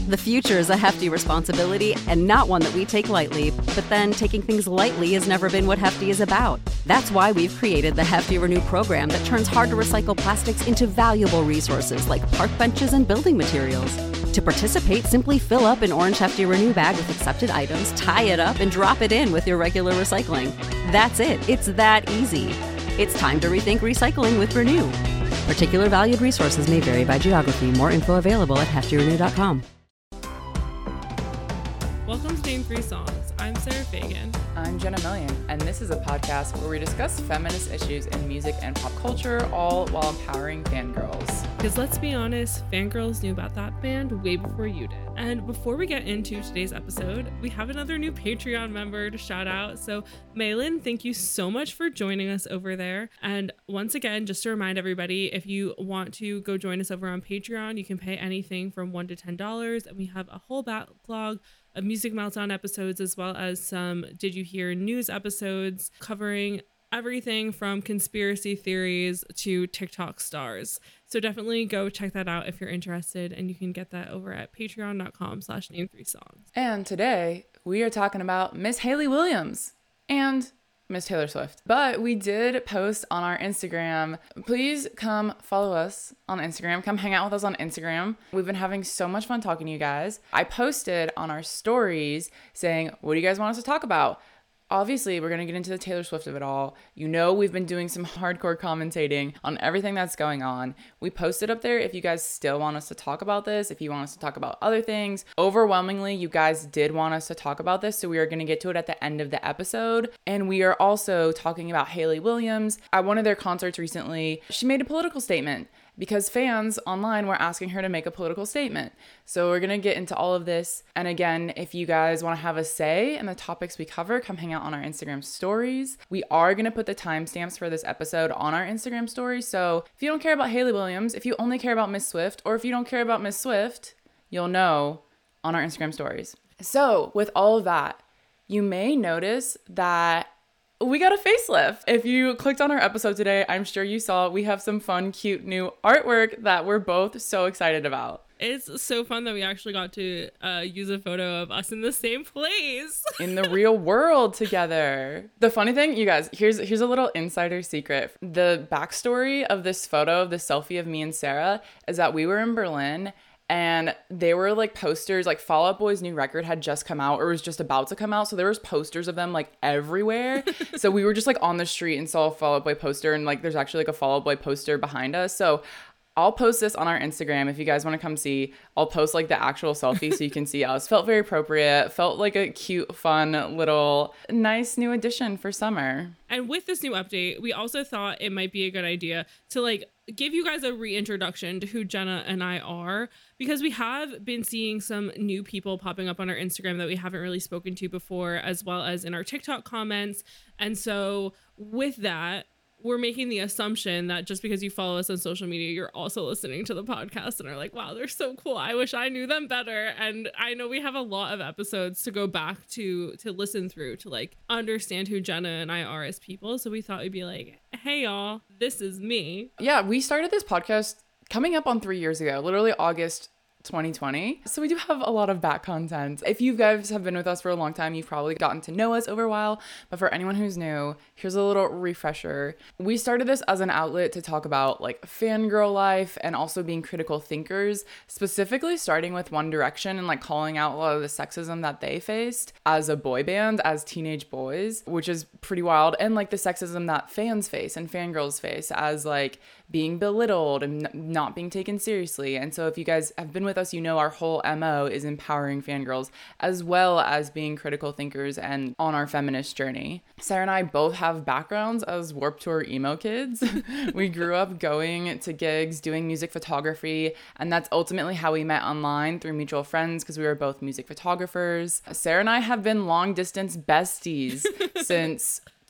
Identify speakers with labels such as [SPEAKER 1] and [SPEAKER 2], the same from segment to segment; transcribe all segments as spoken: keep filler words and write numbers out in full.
[SPEAKER 1] The future is a hefty responsibility and not one that we take lightly, but then taking things lightly has never been what Hefty is about. That's why we've created the Hefty Renew program that turns hard-to-recycle plastics into valuable resources like park benches and building materials. To participate, simply fill up an orange Hefty Renew bag with accepted items, tie it up, and drop it in with your regular recycling. That's it. It's that easy. It's time to rethink recycling with Renew. Particular valued resources may vary by geography. More info available at hefty renew dot com.
[SPEAKER 2] Welcome to Name Three Songs. I'm Sarah Fagan.
[SPEAKER 3] I'm Jenna Million, and this is a podcast where we discuss feminist issues in music and pop culture, all while empowering fangirls.
[SPEAKER 2] Because let's be honest, fangirls knew about that band way before you did. And before we get into today's episode, we have another new Patreon member to shout out. So Malin, thank you so much for joining us over there. And once again, just to remind everybody, if you want to go join us over on Patreon, you can pay anything from one to ten dollars. And we have a whole backlog of Music Meltdown episodes, as well as some Did You Hear news episodes covering everything from conspiracy theories to TikTok stars. So definitely go check that out if you're interested, and you can get that over at patreon.com slash name three songs.
[SPEAKER 3] And today we are talking about Miss Hayley Williams and Miss Taylor Swift. But we did post on our Instagram. Please come follow us on Instagram. Come hang out with us on Instagram. We've been having so much fun talking to you guys. I posted on our stories saying, what do you guys want us to talk about? Obviously, we're going to get into the Taylor Swift of it all. You know, we've been doing some hardcore commentating on everything that's going on. We posted up there if you guys still want us to talk about this, if you want us to talk about other things. Overwhelmingly, you guys did want us to talk about this, so we are going to get to it at the end of the episode. And we are also talking about Hayley Williams. At one of their concerts recently, she made a political statement, because fans online were asking her to make a political statement. So we're going to get into all of this. And again, if you guys want to have a say in the topics we cover, come hang out on our Instagram stories. We are going to put the timestamps for this episode on our Instagram stories. So if you don't care about Hayley Williams, if you only care about Miss Swift, or if you don't care about Miss Swift, you'll know on our Instagram stories. So with all of that, you may notice that we got a facelift. If you clicked on our episode today, I'm sure you saw we have some fun, cute new artwork that we're both so excited about.
[SPEAKER 2] It's so fun that we actually got to uh, use a photo of us in the same place.
[SPEAKER 3] In the real world together. The funny thing, you guys, here's here's a little insider secret. The backstory of this photo, of this selfie of me and Sarah, is that we were in Berlin, and they were like posters, like Fall Out Boy's new record had just come out or was just about to come out. So there was posters of them like everywhere. So we were just like on the street and saw a Fall Out Boy poster, and like there's actually like a Fall Out Boy poster behind us. So I'll post this on our Instagram if you guys want to come see. I'll post like the actual selfie so you can see us. Felt very appropriate. Felt like a cute, fun, little, nice new addition for summer.
[SPEAKER 2] And with this new update, we also thought it might be a good idea to like give you guys a reintroduction to who Jenna and I are, because we have been seeing some new people popping up on our Instagram that we haven't really spoken to before, as well as in our TikTok comments. And so with that, we're making the assumption that just because you follow us on social media, you're also listening to the podcast and are like, wow, they're so cool. I wish I knew them better. And I know we have a lot of episodes to go back to, to listen through, to like understand who Jenna and I are as people. So we thought we'd be like, hey y'all, this is me.
[SPEAKER 3] Yeah, we started this podcast coming up on three years ago, literally August twenty twenty. So we do have a lot of back content. If you guys have been with us for a long time, you've probably gotten to know us over a while. But for anyone who's new, here's a little refresher. We started this as an outlet to talk about like fangirl life and also being critical thinkers, specifically starting with One Direction and like calling out a lot of the sexism that they faced as a boy band, as teenage boys, which is pretty wild. And like the sexism that fans face and fangirls face as like being belittled and n- not being taken seriously. And so if you guys have been with us, you know our whole M O is empowering fangirls as well as being critical thinkers and on our feminist journey. Sarah and I both have backgrounds as Warped Tour emo kids. We grew up going to gigs, doing music photography, and that's ultimately how we met online through mutual friends because we were both music photographers. Sarah and I have been long distance besties since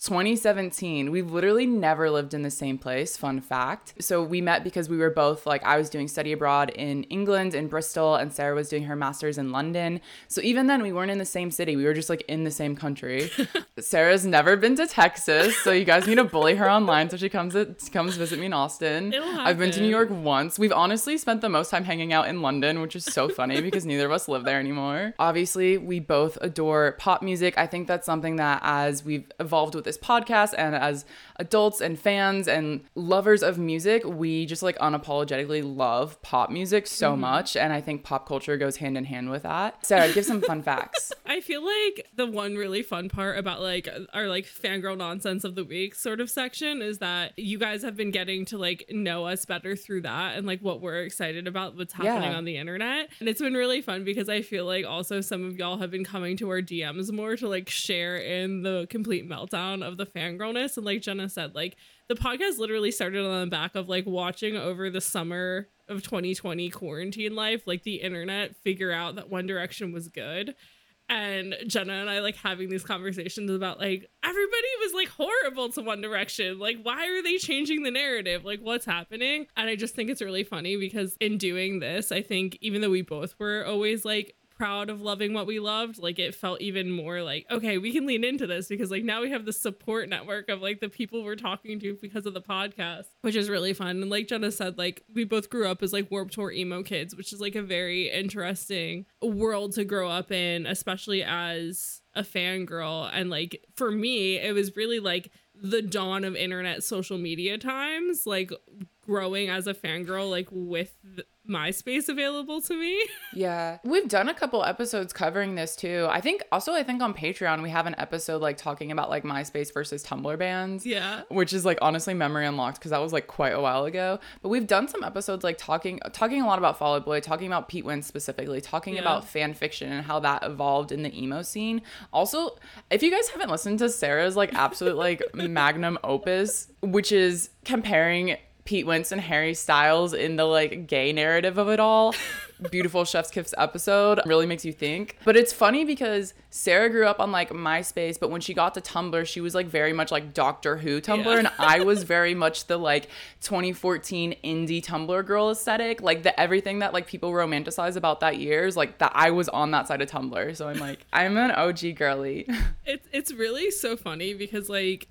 [SPEAKER 3] twenty seventeen. We've literally never lived in the same place, fun fact. So we met because we were both, like, I was doing study abroad in England, in Bristol, and Sarah was doing her master's in London. So even then, we weren't in the same city. We were just, like, in the same country. Sarah's never been to Texas, so you guys need to bully her online so she comes comes visit me in Austin.
[SPEAKER 2] It'll happen.
[SPEAKER 3] I've been to New York once. We've honestly spent the most time hanging out in London, which is so funny because neither of us live there anymore. Obviously, we both adore pop music. I think that's something that as we've evolved with this podcast and as adults and fans and lovers of music, we just like unapologetically love pop music so mm-hmm. much. And I think pop culture goes hand in hand with that. Sarah, give some fun facts.
[SPEAKER 2] I feel like the one really fun part about like our like fangirl nonsense of the week sort of section is that you guys have been getting to like know us better through that and like what we're excited about, what's happening
[SPEAKER 3] yeah.
[SPEAKER 2] on the internet. And it's been really fun because I feel like also some of y'all have been coming to our D Ms more to like share in the complete meltdown of the fangirlness. And like Jenna said, like the podcast literally started on the back of like watching over the summer of twenty twenty quarantine life, like the internet figure out that One Direction was good. And Jenna and I like having these conversations about like everybody was like horrible to One Direction. Like, why are they changing the narrative? Like, what's happening? And I just think it's really funny because in doing this, I think even though we both were always like proud of loving what we loved, like it felt even more like, okay, we can lean into this because like now we have the support network of like the people we're talking to because of the podcast, which is really fun. And like Jenna said, like we both grew up as like Warped Tour emo kids, which is like a very interesting world to grow up in, especially as a fangirl. And like for me, it was really like the dawn of internet social media times, like growing as a fangirl, like with th- MySpace available to me.
[SPEAKER 3] Yeah. We've done a couple episodes covering this too. I think also I think on Patreon we have an episode like talking about like MySpace versus Tumblr bans.
[SPEAKER 2] Yeah.
[SPEAKER 3] Which is like honestly memory unlocked because that was like quite a while ago. But we've done some episodes like talking talking a lot about Fall Out Boy, talking about Pete Wentz specifically, talking yeah. about fan fiction and how that evolved in the emo scene. Also, if you guys haven't listened to Sarah's like absolute like magnum opus, which is comparing Pete Wentz and Harry Styles in the like gay narrative of it all. Beautiful Chef's Kiss episode. Really makes you think. But it's funny because Sarah grew up on like MySpace, but when she got to Tumblr, she was like very much like Doctor Who Tumblr. Yeah. And I was very much the like twenty fourteen indie Tumblr girl aesthetic. Like the everything that like people romanticize about that year is like that I was on that side of Tumblr. So I'm like, I'm an O G girly.
[SPEAKER 2] It's it's really so funny because like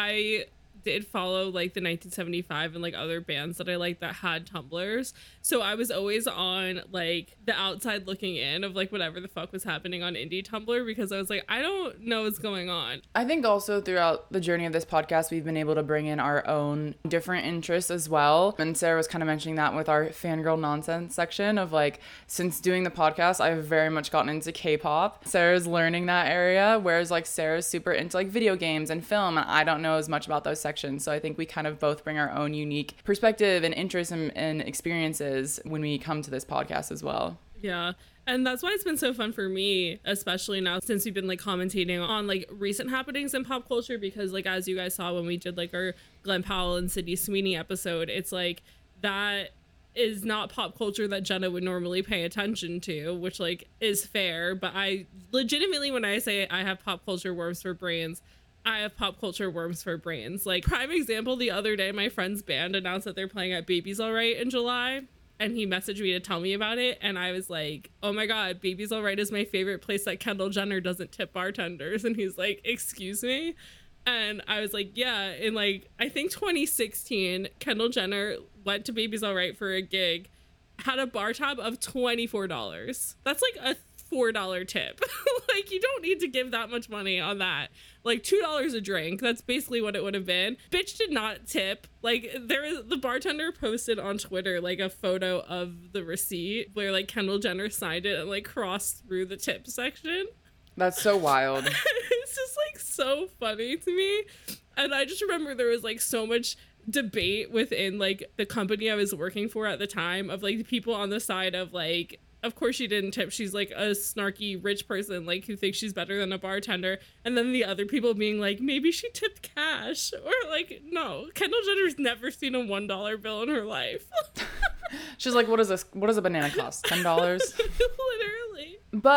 [SPEAKER 2] I did follow like the nineteen seventy-five and like other bands that I like that had Tumblrs. So I was always on like the outside looking in of like whatever the fuck was happening on indie Tumblr because I was like, I don't know what's going on.
[SPEAKER 3] I think also throughout the journey of this podcast, we've been able to bring in our own different interests as well. And Sarah was kind of mentioning that with our fangirl nonsense section of like, since doing the podcast, I've very much gotten into K-pop. Sarah's learning that area, whereas like Sarah's super into like video games and film, and I don't know as much about those sections. So I think we kind of both bring our own unique perspective and interests and, and experiences when we come to this podcast as well.
[SPEAKER 2] Yeah. And that's why it's been so fun for me, especially now since we've been like commentating on like recent happenings in pop culture, because like as you guys saw when we did like our Glenn Powell and Sydney Sweeney episode, it's like that is not pop culture that Jenna would normally pay attention to, which like is fair. But I legitimately, when I say I have pop culture worms for brains, I have pop culture worms for brains. Like prime example, the other day my friend's band announced that they're playing at Baby's All Right in July, and he messaged me to tell me about it, and I was like, oh my god, Baby's All Right is my favorite place that Kendall Jenner doesn't tip bartenders. And he's like, excuse me? And I was like, yeah, in like I think twenty sixteen, Kendall Jenner went to Baby's All Right for a gig, had a bar tab of twenty-four dollars. That's like a four dollar tip. Like you don't need to give that much money on that. Like two dollars a drink, that's basically what it would have been. Bitch did not tip. Like there is, the bartender posted on Twitter like a photo of the receipt where like Kendall Jenner signed it and like crossed through the tip section.
[SPEAKER 3] That's so wild.
[SPEAKER 2] It's just like so funny to me. And I just remember there was like so much debate within like the company I was working for at the time of like the people on the side of like, of course she didn't tip, she's like a snarky rich person like who thinks she's better than a bartender, and then the other people being like, maybe she tipped cash, or like, no, Kendall Jenner's never seen a one dollar bill in her life.
[SPEAKER 3] She's like, what is this, what does a banana cost, ten dollars?
[SPEAKER 2] Literally.
[SPEAKER 3] But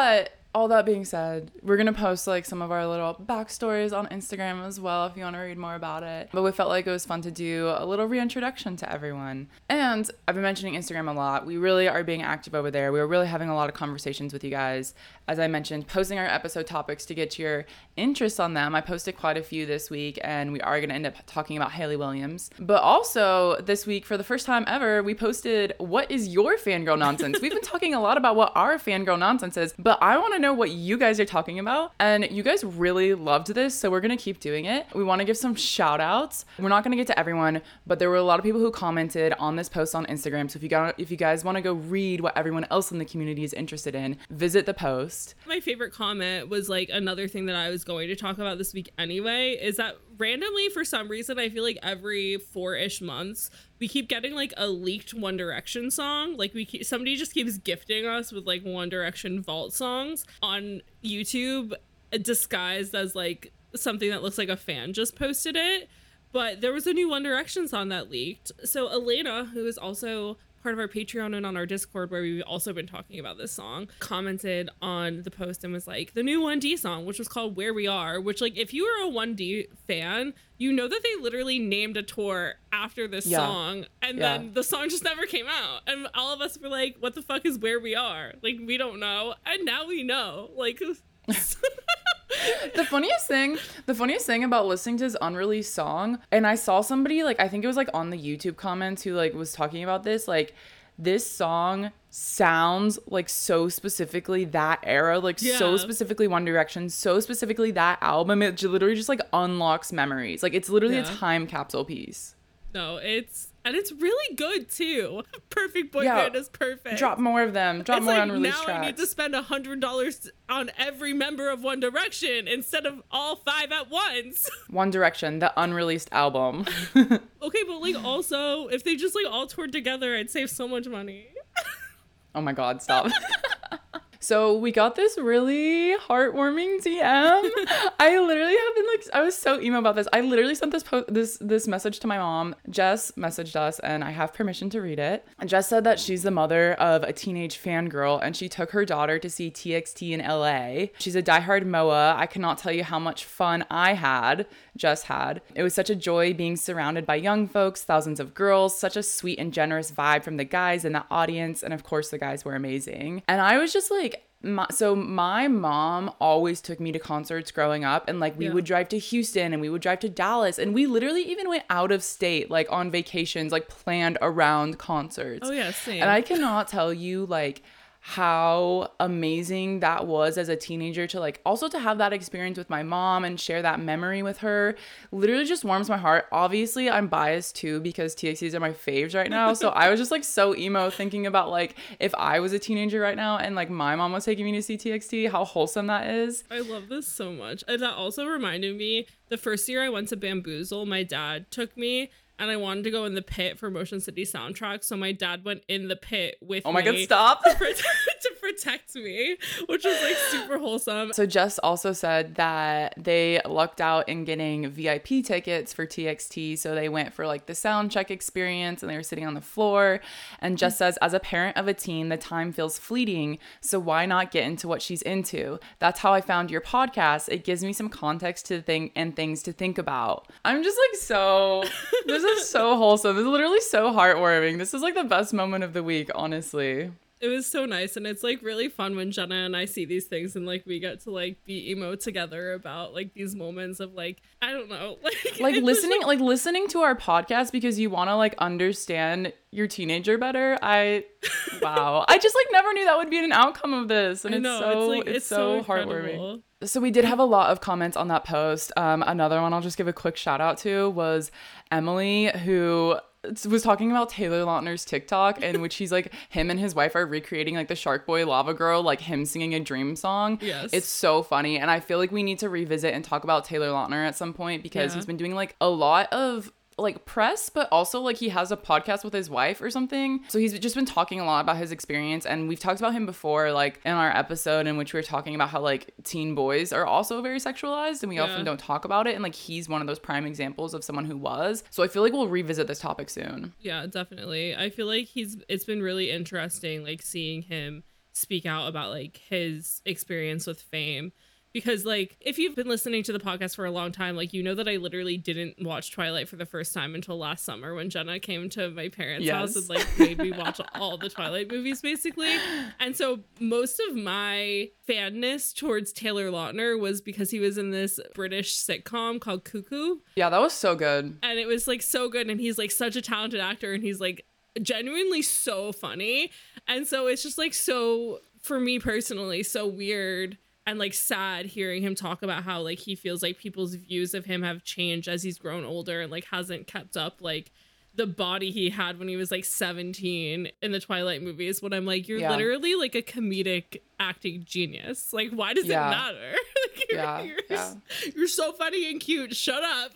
[SPEAKER 3] all that being said, we're going to post like some of our little backstories on Instagram as well if you want to read more about it. But we felt like it was fun to do a little reintroduction to everyone. And I've been mentioning Instagram a lot. We really are being active over there. We were really having a lot of conversations with you guys. As I mentioned, posting our episode topics to get your interest on them. I posted quite a few this week, and we are going to end up talking about Hayley Williams. But also this week, for the first time ever, we posted, what is your fangirl nonsense? We've been talking a lot about what our fangirl nonsense is, but I want to know what you guys are talking about. And you guys really loved this, so we're going to keep doing it. We want to give some shout outs. We're not going to get to everyone, but there were a lot of people who commented on this post on Instagram. So if you got, if you guys want to go read what everyone else in the community is interested in, visit the post.
[SPEAKER 2] My favorite comment was like another thing that I was going to talk about this week anyway, is that randomly, for some reason, I feel like every four-ish months, we keep getting like a leaked One Direction song. Like we keep, somebody just keeps gifting us with like One Direction vault songs on YouTube, disguised as like something that looks like a fan just posted it. But there was a new One Direction song that leaked. So Elena, who is also part of our Patreon and on our Discord, where we've also been talking about this song, commented on the post and was like, the new one D song, which was called Where We Are, which, like, if you were a one D fan, you know that they literally named a tour after this yeah. song, and yeah. then the song just never came out, and all of us were like, what the fuck is Where We Are? Like, we don't know, and now we know. Like
[SPEAKER 3] the funniest thing the funniest thing about listening to his unreleased song, and I saw somebody, like, I think it was like on the YouTube comments, who like was talking about this, like, this song sounds like so specifically that era, like yeah. so specifically One Direction, so specifically that album. It literally just like unlocks memories. Like, it's literally yeah. a time capsule piece.
[SPEAKER 2] No, it's and it's really good too. Perfect Boyfriend yeah. is perfect.
[SPEAKER 3] Drop more of them. Drop
[SPEAKER 2] it's
[SPEAKER 3] more
[SPEAKER 2] like,
[SPEAKER 3] unreleased
[SPEAKER 2] now
[SPEAKER 3] tracks.
[SPEAKER 2] I need to spend a hundred dollars on every member of One Direction instead of all five at once.
[SPEAKER 3] One Direction, the unreleased album.
[SPEAKER 2] Okay, but like also, if they just like all toured together, I'd save so much money.
[SPEAKER 3] Oh my God, stop. So we got this really heartwarming D M. I literally have been like, I was so emo about this. I literally sent this po- this this message to my mom. Jess messaged us, and I have permission to read it. Jess said that she's the mother of a teenage fangirl, and she took her daughter to see T X T in L A. She's a diehard M O A. I cannot tell you how much fun I had, Jess had. It was such a joy being surrounded by young folks, thousands of girls, such a sweet and generous vibe from the guys in the audience, and of course the guys were amazing. And I was just like, My, so my mom always took me to concerts growing up, and like we yeah. would drive to Houston and we would drive to Dallas, and we literally even went out of state, like on vacations, like planned around concerts.
[SPEAKER 2] Oh yeah, same.
[SPEAKER 3] And I cannot tell you like how amazing that was as a teenager, to like also to have that experience with my mom and share that memory with her. Literally just warms my heart. Obviously I'm biased too, because T X Ts are my faves right now, so I was just like so emo thinking about like if I was a teenager right now and like my mom was taking me to see T X T, how wholesome that is.
[SPEAKER 2] I love this so much. And that also reminded me, the first year I went to Bamboozle, my dad took me, and I wanted to go in the pit for Motion City Soundtrack, so my dad went in the pit with me.
[SPEAKER 3] Oh my God, stop!
[SPEAKER 2] To protect, to protect me, which was like super wholesome.
[SPEAKER 3] So Jess also said that they lucked out in getting V I P tickets for T X T, so they went for like the sound check experience, and they were sitting on the floor. And Jess says, as a parent of a teen, the time feels fleeting, so why not get into what she's into? That's how I found your podcast. It gives me some context to think and things to think about. I'm just like so... This is so wholesome. This is literally so heartwarming. This is like the best moment of the week, honestly.
[SPEAKER 2] It was so nice, and it's like really fun when Jenna and I see these things, and like we get to like be emo together about like these moments of like, I don't know, like
[SPEAKER 3] like listening like listening to our podcast because you want to like understand your teenager better. I wow. I just like never knew that would be an outcome of this, and
[SPEAKER 2] I
[SPEAKER 3] it's
[SPEAKER 2] know,
[SPEAKER 3] so
[SPEAKER 2] it's, like,
[SPEAKER 3] it's,
[SPEAKER 2] it's
[SPEAKER 3] so,
[SPEAKER 2] so
[SPEAKER 3] heartwarming. So we did have a lot of comments on that post. Um, another one I'll just give a quick shout out to was Emily, who was talking about Taylor Lautner's TikTok, in which he's like, him and his wife are recreating like the Shark Boy Lava Girl, like him singing a Dream song.
[SPEAKER 2] Yes.
[SPEAKER 3] It's so funny. And I feel like we need to revisit and talk about Taylor Lautner at some point, because yeah. he's been doing like a lot of like press, but also like he has a podcast with his wife or something. So he's just been talking a lot about his experience, and we've talked about him before, like in our episode in which we were talking about how like teen boys are also very sexualized, and we yeah. often don't talk about it, and like he's one of those prime examples of someone who was. So I feel like we'll revisit this topic soon.
[SPEAKER 2] Yeah, definitely. I feel like he's it's been really interesting like seeing him speak out about like his experience with fame. Because, like, if you've been listening to the podcast for a long time, like, you know that I literally didn't watch Twilight for the first time until last summer when Jenna came to my parents'
[SPEAKER 3] Yes.
[SPEAKER 2] house and, like, made me watch all the Twilight movies, basically. And so most of my fanness towards Taylor Lautner was because he was in this British sitcom called Cuckoo.
[SPEAKER 3] Yeah, that was so good.
[SPEAKER 2] And it was, like, so good. And he's, like, such a talented actor. And he's, like, genuinely so funny. And so it's just, like, so, for me personally, so weird and like sad hearing him talk about how like he feels like people's views of him have changed as he's grown older and like hasn't kept up like the body he had when he was like seventeen in the Twilight movies. When I'm like, you're
[SPEAKER 3] Yeah.
[SPEAKER 2] literally like a comedic acting genius. Like, why does
[SPEAKER 3] Yeah.
[SPEAKER 2] it matter? Like, you're,
[SPEAKER 3] Yeah,
[SPEAKER 2] you're,
[SPEAKER 3] yeah.
[SPEAKER 2] you're so funny and cute. Shut up.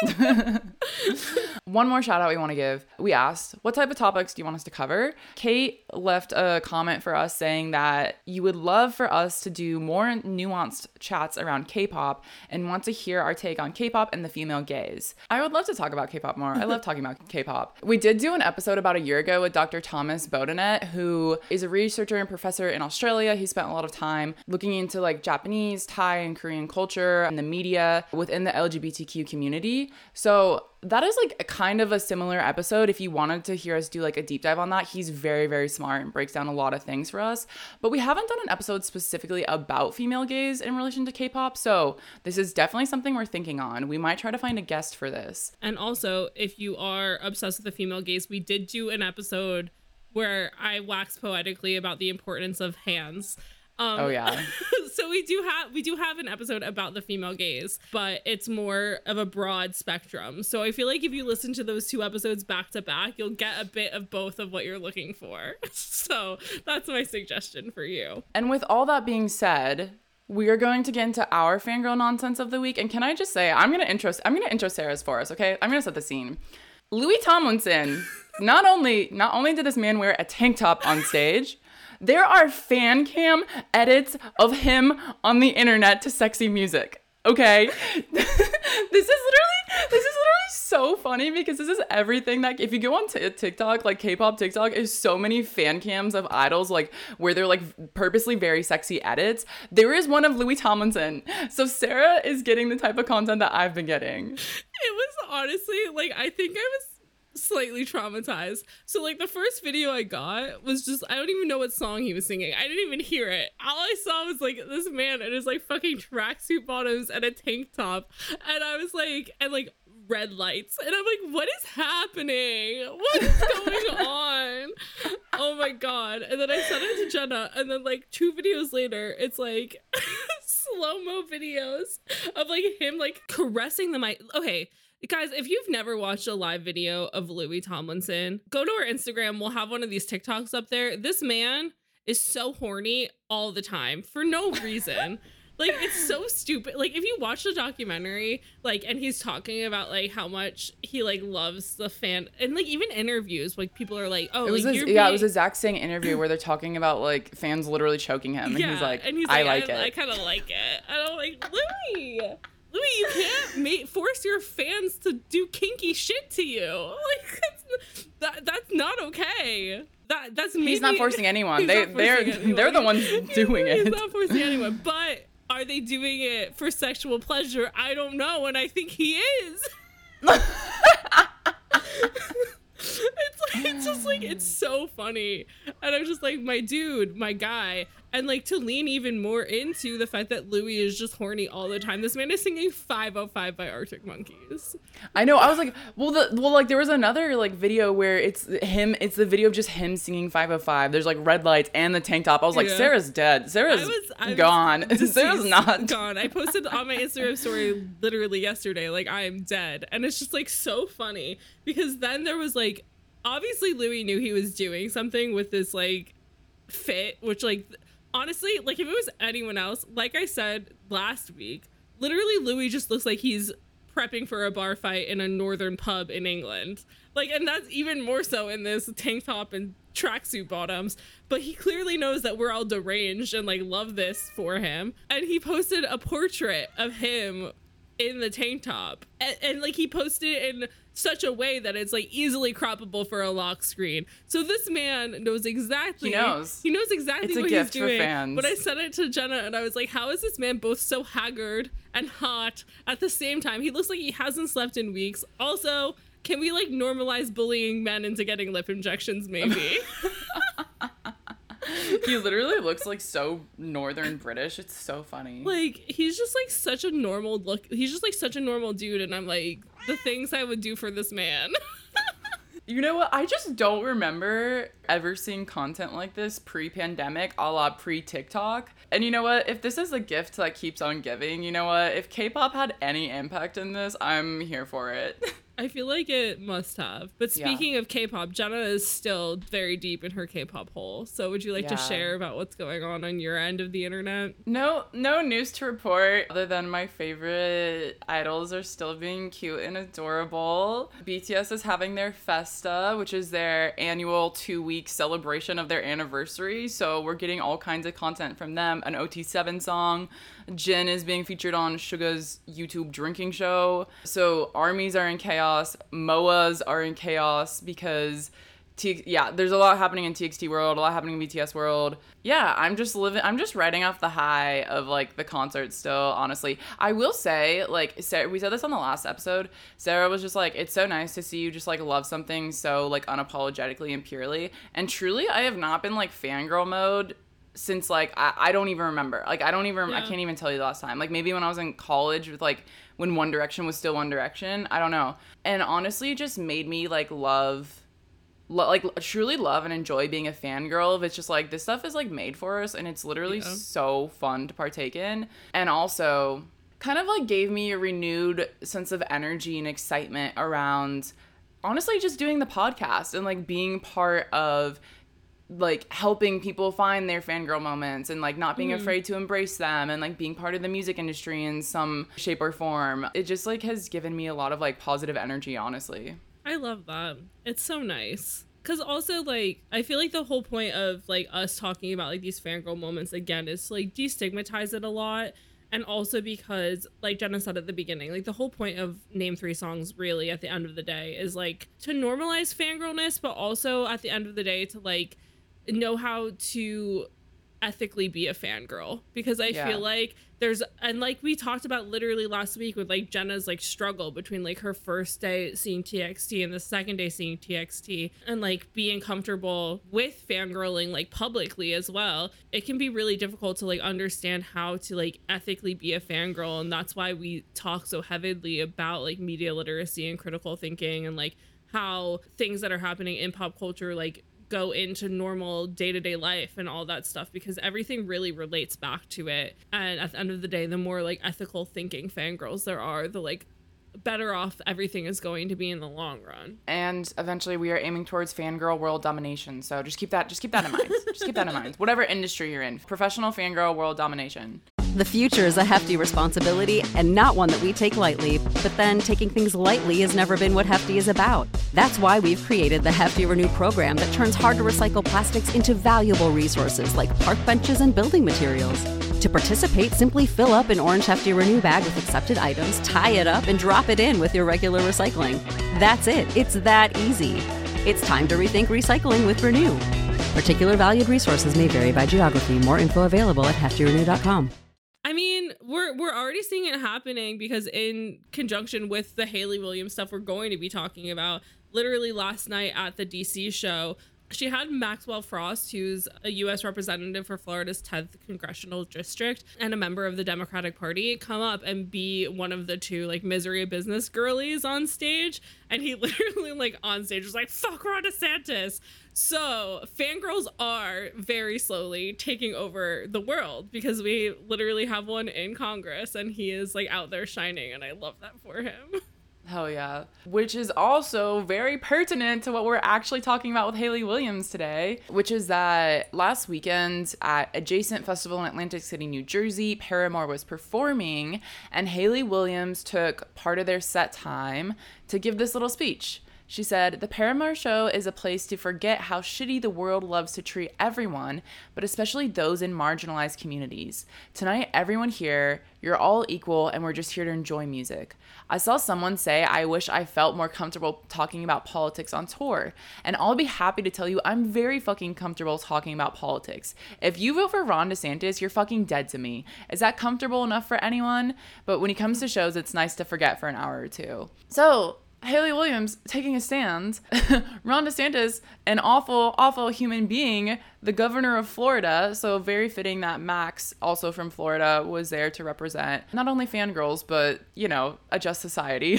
[SPEAKER 3] One more shout out we want to give. We asked, what type of topics do you want us to cover? Kate left a comment for us saying that you would love for us to do more nuanced chats around K-pop and want to hear our take on K-pop and the female gaze. I would love to talk about K-pop more. I love talking about K-pop. We did do an episode about a year ago with Doctor Thomas Bodenet, who is a researcher and professor in Australia. He spent a lot of time looking into like Japanese, Thai, and Korean culture and the media within the L G B T Q community. So that is like a kind of a similar episode. If you wanted to hear us do like a deep dive on that, he's very, very smart and breaks down a lot of things for us. But we haven't done an episode specifically about female gaze in relation to K-pop. So this is definitely something we're thinking on. We might try to find a guest for this.
[SPEAKER 2] And also, if you are obsessed with the female gaze, we did do an episode where I waxed poetically about the importance of hands. Um,
[SPEAKER 3] Oh yeah.
[SPEAKER 2] So we do have we do have an episode about the female gaze, but it's more of a broad spectrum. So I feel like if you listen to those two episodes back to back, you'll get a bit of both of what you're looking for. So that's my suggestion for you.
[SPEAKER 3] And with all that being said, we are going to get into our fangirl nonsense of the week. And can I just say, I'm gonna intro I'm gonna intro Sarah's for us, okay? I'm gonna set the scene. Louis Tomlinson, not only not only did this man wear a tank top on stage, there are fan cam edits of him on the internet to sexy music. Okay? This is literally this is literally so funny because this is everything that if you go on t- TikTok, like K-pop TikTok is so many fan cams of idols like where they're like purposely very sexy edits. There is one of Louis Tomlinson. So Sarah is getting the type of content that I've been getting.
[SPEAKER 2] It was honestly like I think I was slightly traumatized. So like the first video I got was just I don't even know what song he was singing. I didn't even hear it. All I saw was like this man in his like fucking tracksuit bottoms and a tank top, and I was like and like red lights, and I'm like, what is happening? What is going on? Oh my god. And then I sent it to Jenna, and then like two videos later it's like slow-mo videos of like him like caressing the mic. Okay, guys, if you've never watched a live video of Louis Tomlinson, go to our Instagram. We'll have one of these TikToks up there. This man is so horny all the time for no reason. Like, it's so stupid. Like, if you watch the documentary, like, and he's talking about, like, how much he, like, loves the fan, and, like, even interviews, like, people are like, oh,
[SPEAKER 3] It was
[SPEAKER 2] like,
[SPEAKER 3] a,
[SPEAKER 2] you're
[SPEAKER 3] yeah,
[SPEAKER 2] being-
[SPEAKER 3] it was a Zach Sang interview where they're talking about like fans literally choking him, and
[SPEAKER 2] yeah,
[SPEAKER 3] he's like,
[SPEAKER 2] and he's
[SPEAKER 3] I
[SPEAKER 2] like,
[SPEAKER 3] like
[SPEAKER 2] I, I
[SPEAKER 3] it.
[SPEAKER 2] kind of like it. And I'm like, Louis, Louis, you can't make, force your fans to do kinky shit to you. Like, that's, that, that's not okay. That that's maybe,
[SPEAKER 3] He's not forcing anyone.
[SPEAKER 2] he's
[SPEAKER 3] They
[SPEAKER 2] not
[SPEAKER 3] they're
[SPEAKER 2] forcing anyone.
[SPEAKER 3] they're the ones doing
[SPEAKER 2] He's
[SPEAKER 3] it.
[SPEAKER 2] not forcing anyone, but are they doing it for sexual pleasure? I don't know, and I think he is. It's like it's just like it's so funny, and I'm just like, my dude, my guy. And like to lean even more into the fact that Louis is just horny all the time. This man is singing five oh five by Arctic Monkeys.
[SPEAKER 3] I know. I was like, well, the well, like there was another like video where it's him. It's the video of just him singing five oh five. There's like red lights and the tank top. I was like,
[SPEAKER 2] Yeah.
[SPEAKER 3] Sarah's dead. Sarah's
[SPEAKER 2] I was, I was
[SPEAKER 3] gone.
[SPEAKER 2] deceased,
[SPEAKER 3] Sarah's not
[SPEAKER 2] gone. I posted on my Instagram story literally yesterday, like, I am dead. And it's just like so funny because then there was like, obviously Louis knew he was doing something with this like fit, which like, honestly, like if it was anyone else, like I said last week, literally Louis just looks like he's prepping for a bar fight in a northern pub in England. Like, and that's even more so in this tank top and tracksuit bottoms. But he clearly knows that we're all deranged and like love this for him. And he posted a portrait of him in the tank top. And, and like he posted it in such a way that it's like easily croppable for a lock screen. So this man knows exactly.
[SPEAKER 3] He knows.
[SPEAKER 2] He knows exactly
[SPEAKER 3] it's a
[SPEAKER 2] what
[SPEAKER 3] gift
[SPEAKER 2] he's doing.
[SPEAKER 3] For fans.
[SPEAKER 2] But I sent it to Jenna and I was like, how is this man both so haggard and hot at the same time? He looks like he hasn't slept in weeks. Also, can we like normalize bullying men into getting lip injections maybe?
[SPEAKER 3] He literally looks like so Northern British. It's so funny.
[SPEAKER 2] Like, he's just like such a normal look. He's just like such a normal dude. And I'm like, the things I would do for this man.
[SPEAKER 3] You know what? I just don't remember ever seeing content like this pre-pandemic, a la pre-TikTok. And you know what? If this is a gift that keeps on giving, you know what? If K-pop had any impact in this, I'm here for it.
[SPEAKER 2] I feel like it must have. But speaking
[SPEAKER 3] yeah.
[SPEAKER 2] of K-pop, Jenna is still very deep in her K-pop hole. So would you like
[SPEAKER 3] yeah.
[SPEAKER 2] to share about what's going on on your end of the internet?
[SPEAKER 3] No, no news to report other than my favorite idols are still being cute and adorable. B T S is having their Festa, which is their annual two-week celebration of their anniversary. So we're getting all kinds of content from them. An O T seven song. Jin is being featured on Suga's YouTube drinking show. So armies are in chaos. M O As are in chaos because, T- yeah, there's a lot happening in T X T world, a lot happening in B T S world. Yeah, I'm just living, I'm just riding off the high of like the concert still, honestly. I will say, like, Sarah, we said this on the last episode. Sarah was just like, it's so nice to see you just like love something so like unapologetically and purely. And truly, I have not been like fangirl mode since like I, I don't even remember like I don't even yeah. I can't even tell you the last time, like maybe when I was in college with like when One Direction was still One Direction, I don't know. And honestly it just made me like love lo- like truly love and enjoy being a fangirl. If it's just like this stuff is like made for us and it's literally yeah. so fun to partake in, and also kind of like gave me a renewed sense of energy and excitement around honestly just doing the podcast and like being part of like helping people find their fangirl moments and like not being mm-hmm. afraid to embrace them and like being part of the music industry in some shape or form. It just like has given me a lot of like positive energy, honestly.
[SPEAKER 2] I love that. It's so nice. Because also, like, I feel like the whole point of like us talking about like these fangirl moments again is to like destigmatize it a lot. And also because, like Jenna said at the beginning, like the whole point of Name Three Songs really at the end of the day is like to normalize fangirlness, but also at the end of the day to like know how to ethically be a fangirl. Because I yeah. feel like there's, and like we talked about literally last week with like Jenna's like struggle between like her first day seeing T X T and the second day seeing T X T, and like being comfortable with fangirling like publicly as well. It can be really difficult to like understand how to like ethically be a fangirl, and that's why we talk so heavily about like media literacy and critical thinking and like how things that are happening in pop culture like go into normal day-to-day life and all that stuff, because everything really relates back to it. And at the end of the day, the more like ethical thinking fangirls there are, the like better off everything is going to be in the long run.
[SPEAKER 3] And eventually we are aiming towards fangirl world domination. So just keep that just keep that in mind. Just keep that in mind. Whatever industry you're in, professional fangirl world domination.
[SPEAKER 1] The future is a hefty responsibility and not one that we take lightly, but then taking things lightly has never been what Hefty is about. That's why we've created the Hefty Renew program that turns hard to recycle plastics into valuable resources like park benches and building materials. To participate, simply fill up an orange Hefty Renew bag with accepted items, tie it up, and drop it in with your regular recycling. That's it. It's that easy. It's time to rethink recycling with Renew. Particular valued resources may vary by geography. More info available at hefty renew dot com.
[SPEAKER 2] I mean, we're we're already seeing it happening because in conjunction with the Hayley Williams stuff we're going to be talking about, literally last night at the D C show, she had Maxwell Frost, who's a U S representative for Florida's tenth congressional district and a member of the Democratic Party, come up and be one of the two like misery business girlies on stage. And he literally like on stage was like, fuck Ron DeSantis. So fangirls are very slowly taking over the world because we literally have one in Congress and he is like out there shining. And I love that for him.
[SPEAKER 3] Hell yeah. Which is also very pertinent to what we're actually talking about with Hayley Williams today, which is that last weekend at Adjacent Festival in Atlantic City, New Jersey, Paramore was performing, and Hayley Williams took part of their set time to give this little speech. She said, "The Paramore Show is a place to forget how shitty the world loves to treat everyone, but especially those in marginalized communities. Tonight, everyone here, you're all equal and we're just here to enjoy music. I saw someone say, I wish I felt more comfortable talking about politics on tour. And I'll be happy to tell you I'm very fucking comfortable talking about politics. If you vote for Ron DeSantis, you're fucking dead to me. Is that comfortable enough for anyone? But when he comes to shows, it's nice to forget for an hour or two." So, Hayley Williams taking a stand. Ron DeSantis, an awful, awful human being, the governor of Florida. So very fitting that Max, also from Florida, was there to represent not only fangirls, but, you know, a just society.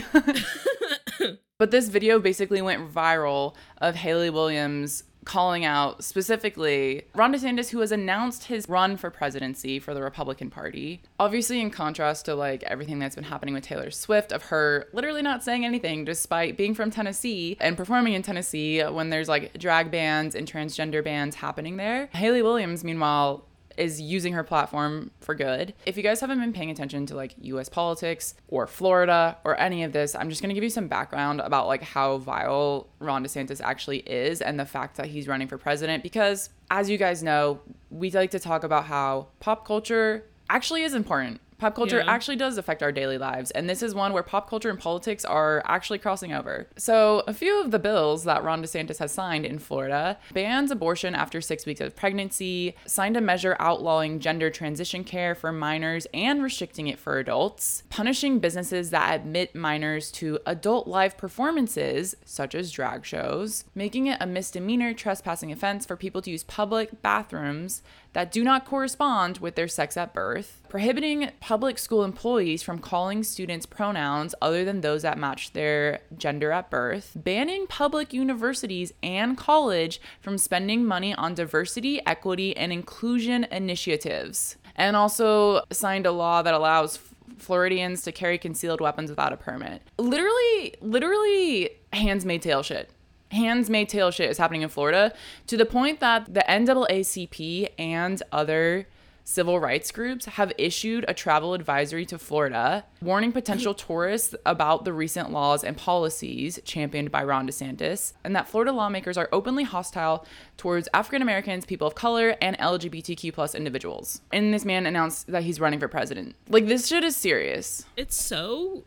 [SPEAKER 3] But this video basically went viral of Hayley Williams calling out specifically Ron DeSantis, who has announced his run for presidency for the Republican Party. Obviously, in contrast to like everything that's been happening with Taylor Swift, of her literally not saying anything despite being from Tennessee and performing in Tennessee when there's like drag bans and transgender bans happening there. Hayley Williams, meanwhile, is using her platform for good. If you guys haven't been paying attention to like U S politics or Florida or any of this, I'm just going to give you some background about like how vile Ron DeSantis actually is and the fact that he's running for president, because as you guys know, we like to talk about how pop culture actually is important. Pop culture yeah. actually does affect our daily lives, and this is one where pop culture and politics are actually crossing over. So a few of the bills that Ron DeSantis has signed in Florida: bans abortion after six weeks of pregnancy, signed a measure outlawing gender transition care for minors and restricting it for adults, punishing businesses that admit minors to adult live performances, such as drag shows, making it a misdemeanor trespassing offense for people to use public bathrooms that do not correspond with their sex at birth, prohibiting public school employees from calling students pronouns other than those that match their gender at birth, banning public universities and college from spending money on diversity, equity, and inclusion initiatives, and also signed a law that allows Floridians to carry concealed weapons without a permit. Literally, literally hands-made tail shit. Hands-made tail shit is happening in Florida, to the point that the N double A C P and other civil rights groups have issued a travel advisory to Florida, warning potential tourists about the recent laws and policies championed by Ron DeSantis, and that Florida lawmakers are openly hostile towards African Americans, people of color, and L G B T Q plus individuals. And this man announced that he's running for president. Like, this shit is serious.
[SPEAKER 2] It's so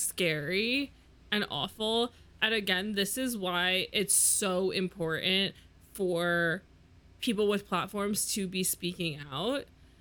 [SPEAKER 2] scary and awful. And again, this is why it's so important for people with platforms to be speaking out,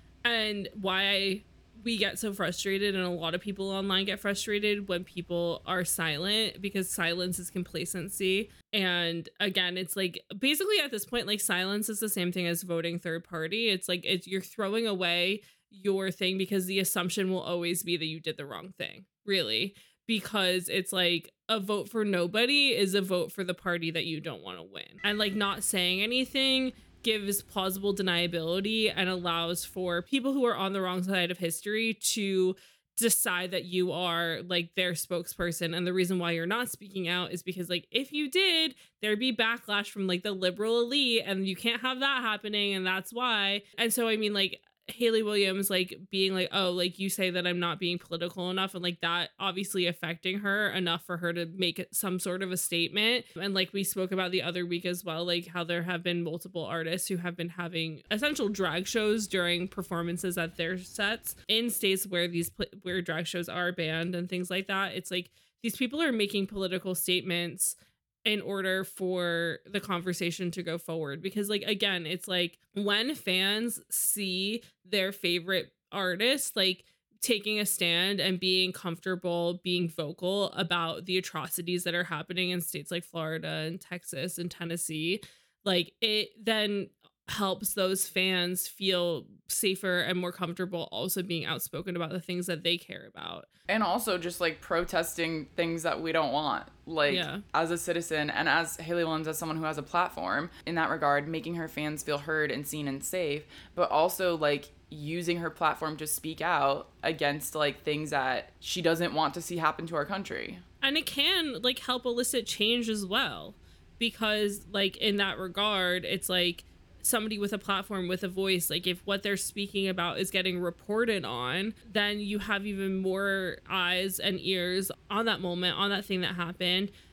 [SPEAKER 2] and why we get so frustrated, and a lot of people online get frustrated when people are silent, because silence is complacency. And again, it's like basically at this point, like silence is the same thing as voting third party. It's like it's, you're throwing away your thing because the assumption will always be that you did the wrong thing, really. Because it's like a vote for nobody is a vote for the party that you don't want to win. And like not saying anything gives plausible deniability and allows for people who are on the wrong side of history to decide that you are like their spokesperson. And the reason why you're not speaking out is because like if you did, there'd be backlash from like the liberal elite, and you can't have that happening. And that's why. And so, I mean, like, Hayley Williams, like being like, oh, like you say that I'm not being political enough, and like that obviously affecting her enough for her to make some sort of a statement. And like we spoke about the other week as well, like how there have been multiple artists who have been having essential drag shows during performances at their sets in states where these where drag shows are banned and things like that. It's like these people are making political statements in order for the conversation to go forward. Because like, again, it's like when fans see their favorite artist, like taking a stand and being comfortable, being vocal about the atrocities that are happening in states like Florida and Texas and Tennessee, like it then helps those fans feel safer and more comfortable also being outspoken about the things that they care about.
[SPEAKER 3] And also just like protesting things that we don't want, like yeah. as a citizen, and as Hayley Williams, as someone who has a platform in that regard, making her fans feel heard and seen and safe, but also like using her platform to speak out against like things that she doesn't want to see happen to our country.
[SPEAKER 2] And it can like help elicit change as well, because like in that regard, it's like somebody with a platform, with a voice, like if what they're speaking about is getting reported on, then you have even more eyes and ears on that moment, on that thing that happened.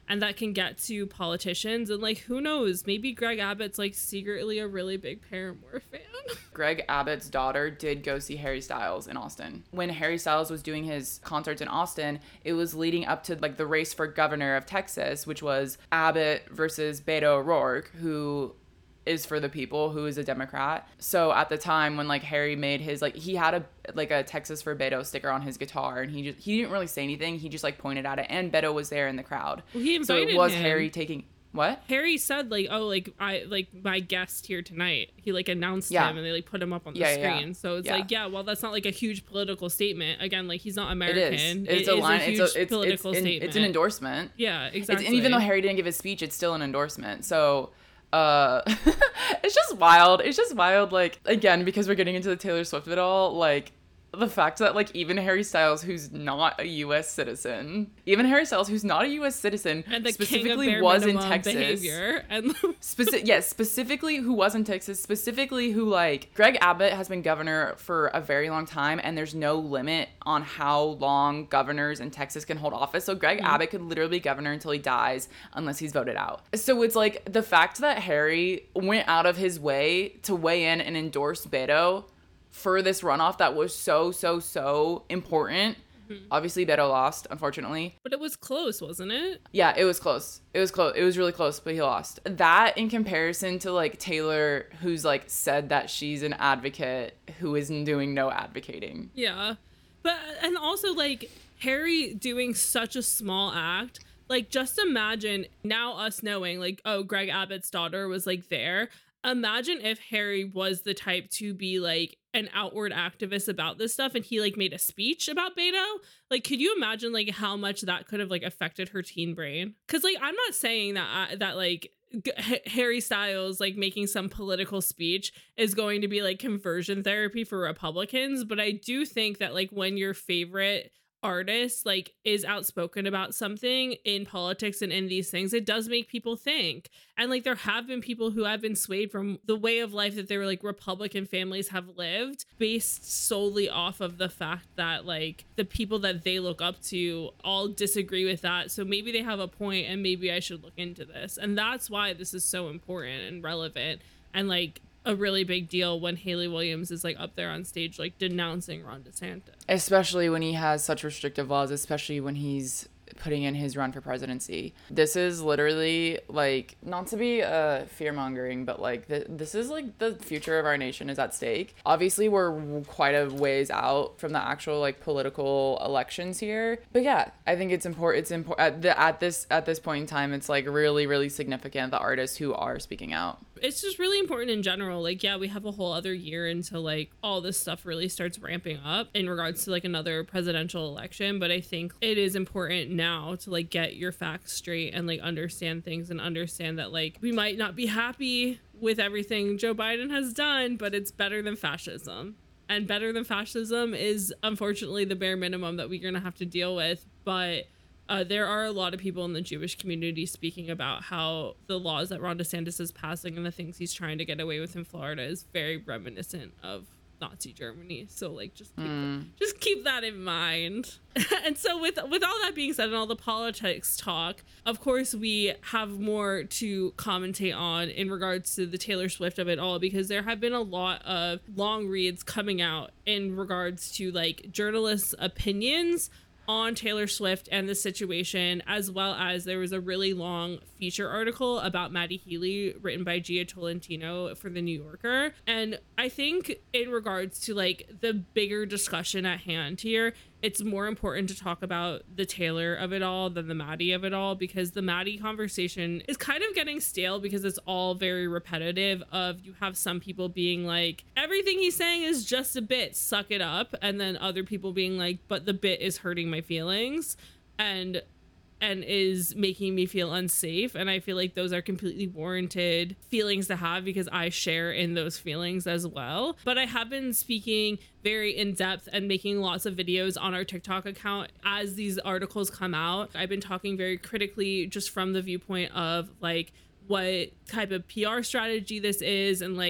[SPEAKER 2] and that can get to politicians. And like, who knows, maybe Greg Abbott's like secretly a really big Paramore fan.
[SPEAKER 3] Greg Abbott's daughter did go see Harry Styles in Austin. When Harry Styles was doing his concerts in Austin, it was leading up to like the race for governor of Texas, which was Abbott versus Beto O'Rourke, who is for the people, who is a Democrat. So at the time when like Harry made his, like he had a like a Texas for Beto sticker on his guitar, and he just he didn't really say anything, he just like pointed at it, and Beto was there in the crowd.
[SPEAKER 2] Well, he
[SPEAKER 3] so
[SPEAKER 2] invited
[SPEAKER 3] it was
[SPEAKER 2] him.
[SPEAKER 3] Harry taking what
[SPEAKER 2] Harry said like, oh, like I like my guest here tonight, he like announced
[SPEAKER 3] yeah.
[SPEAKER 2] him, and they like put him up on the
[SPEAKER 3] yeah,
[SPEAKER 2] screen.
[SPEAKER 3] yeah.
[SPEAKER 2] So it's
[SPEAKER 3] yeah.
[SPEAKER 2] like, yeah, well, that's not like a huge political statement. Again, like he's not American.
[SPEAKER 3] It is. It's
[SPEAKER 2] it
[SPEAKER 3] a
[SPEAKER 2] is
[SPEAKER 3] line.
[SPEAKER 2] a huge
[SPEAKER 3] it's a, it's,
[SPEAKER 2] political
[SPEAKER 3] it's, in,
[SPEAKER 2] statement.
[SPEAKER 3] it's an endorsement.
[SPEAKER 2] Yeah, exactly.
[SPEAKER 3] It's, and even though Harry didn't give his speech, it's still an endorsement. So uh it's just wild. It's just wild, like, again, because we're getting into the Taylor Swift of it all, like the fact that like even Harry Styles, who's not a U S citizen, even Harry Styles, who's not a U S citizen,
[SPEAKER 2] and the
[SPEAKER 3] specifically
[SPEAKER 2] king of bare
[SPEAKER 3] was in
[SPEAKER 2] minimum
[SPEAKER 3] Texas.
[SPEAKER 2] Behavior and
[SPEAKER 3] Speci- yes, specifically who was in Texas, specifically who like Greg Abbott has been governor for a very long time, and there's no limit on how long governors in Texas can hold office. So Greg mm-hmm. Abbott could literally be governor until he dies unless he's voted out. So it's like the fact that Harry went out of his way to weigh in and endorse Beto for this runoff that was so, so, so important. Mm-hmm. Obviously, Beto lost, unfortunately.
[SPEAKER 2] But it was close, wasn't it?
[SPEAKER 3] Yeah, it was close. It was close. It was really close, but he lost. That in comparison to, like, Taylor, who's, like, said that she's an advocate who is doing no advocating.
[SPEAKER 2] Yeah. But, and also, like, Harry doing such a small act. Like, just imagine now us knowing, like, oh, Greg Abbott's daughter was, like, there. Imagine if Harry was the type to be like an outward activist about this stuff, and he like made a speech about Beto. Like, could you imagine like how much that could have like affected her teen brain? Because like, I'm not saying that I, that like G- Harry Styles like making some political speech is going to be like conversion therapy for Republicans, but I do think that like when your favorite artist like is outspoken about something in politics and in these things, it does make people think. And like there have been people who have been swayed from the way of life that their like Republican families have lived based solely off of the fact that like the people that they look up to all disagree with that. So maybe they have a point, and maybe I should look into this. And that's why this is so important and relevant, and like a really big deal when Hayley Williams is like up there on stage like denouncing Ron DeSantis. Especially
[SPEAKER 3] when he has such restrictive laws, especially when he's putting in his run for presidency. This is literally like, not to be uh fear mongering, but like th- this is like the future of our nation is at stake. Obviously we're quite a ways out from the actual like political elections here, but yeah, I think it's important it's important at, the, at this at this point in time, it's like really really significant, the artists who are speaking out.
[SPEAKER 2] It's just really important in general. Like, yeah, we have a whole other year until like all this stuff really starts ramping up in regards to like another presidential election. But I think it is important now to like get your facts straight and like understand things, and understand that like we might not be happy with everything Joe Biden has done, but it's better than fascism. And better than fascism is unfortunately the bare minimum that we're going to have to deal with. But Uh, there are a lot of people in the Jewish community speaking about how the laws that Ron DeSantis is passing and the things he's trying to get away with in Florida is very reminiscent of Nazi Germany. So like just keep, mm. just keep that in mind. And so with with all that being said and all the politics talk, of course we have more to commentate on in regards to the Taylor Swift of it all, because there have been a lot of long reads coming out in regards to like journalists' opinions on Taylor Swift and the situation, as well as there was a really long feature article about Maddie Healy written by Gia Tolentino for The New Yorker. And I think in regards to like the bigger discussion at hand here, it's more important to talk about the Taylor of it all than the Maddie of it all, because the Maddie conversation is kind of getting stale because it's all very repetitive of you have some people being like, everything he's saying is just a bit, suck it up. And then other people being like, but the bit is hurting my feelings and and is making me feel unsafe. And I feel like those are completely warranted feelings to have, because I share in those feelings as well. But I have been speaking very in depth and making lots of videos on our TikTok account as these articles come out. I've been talking very critically just from the viewpoint of like what type of P R strategy this is, and like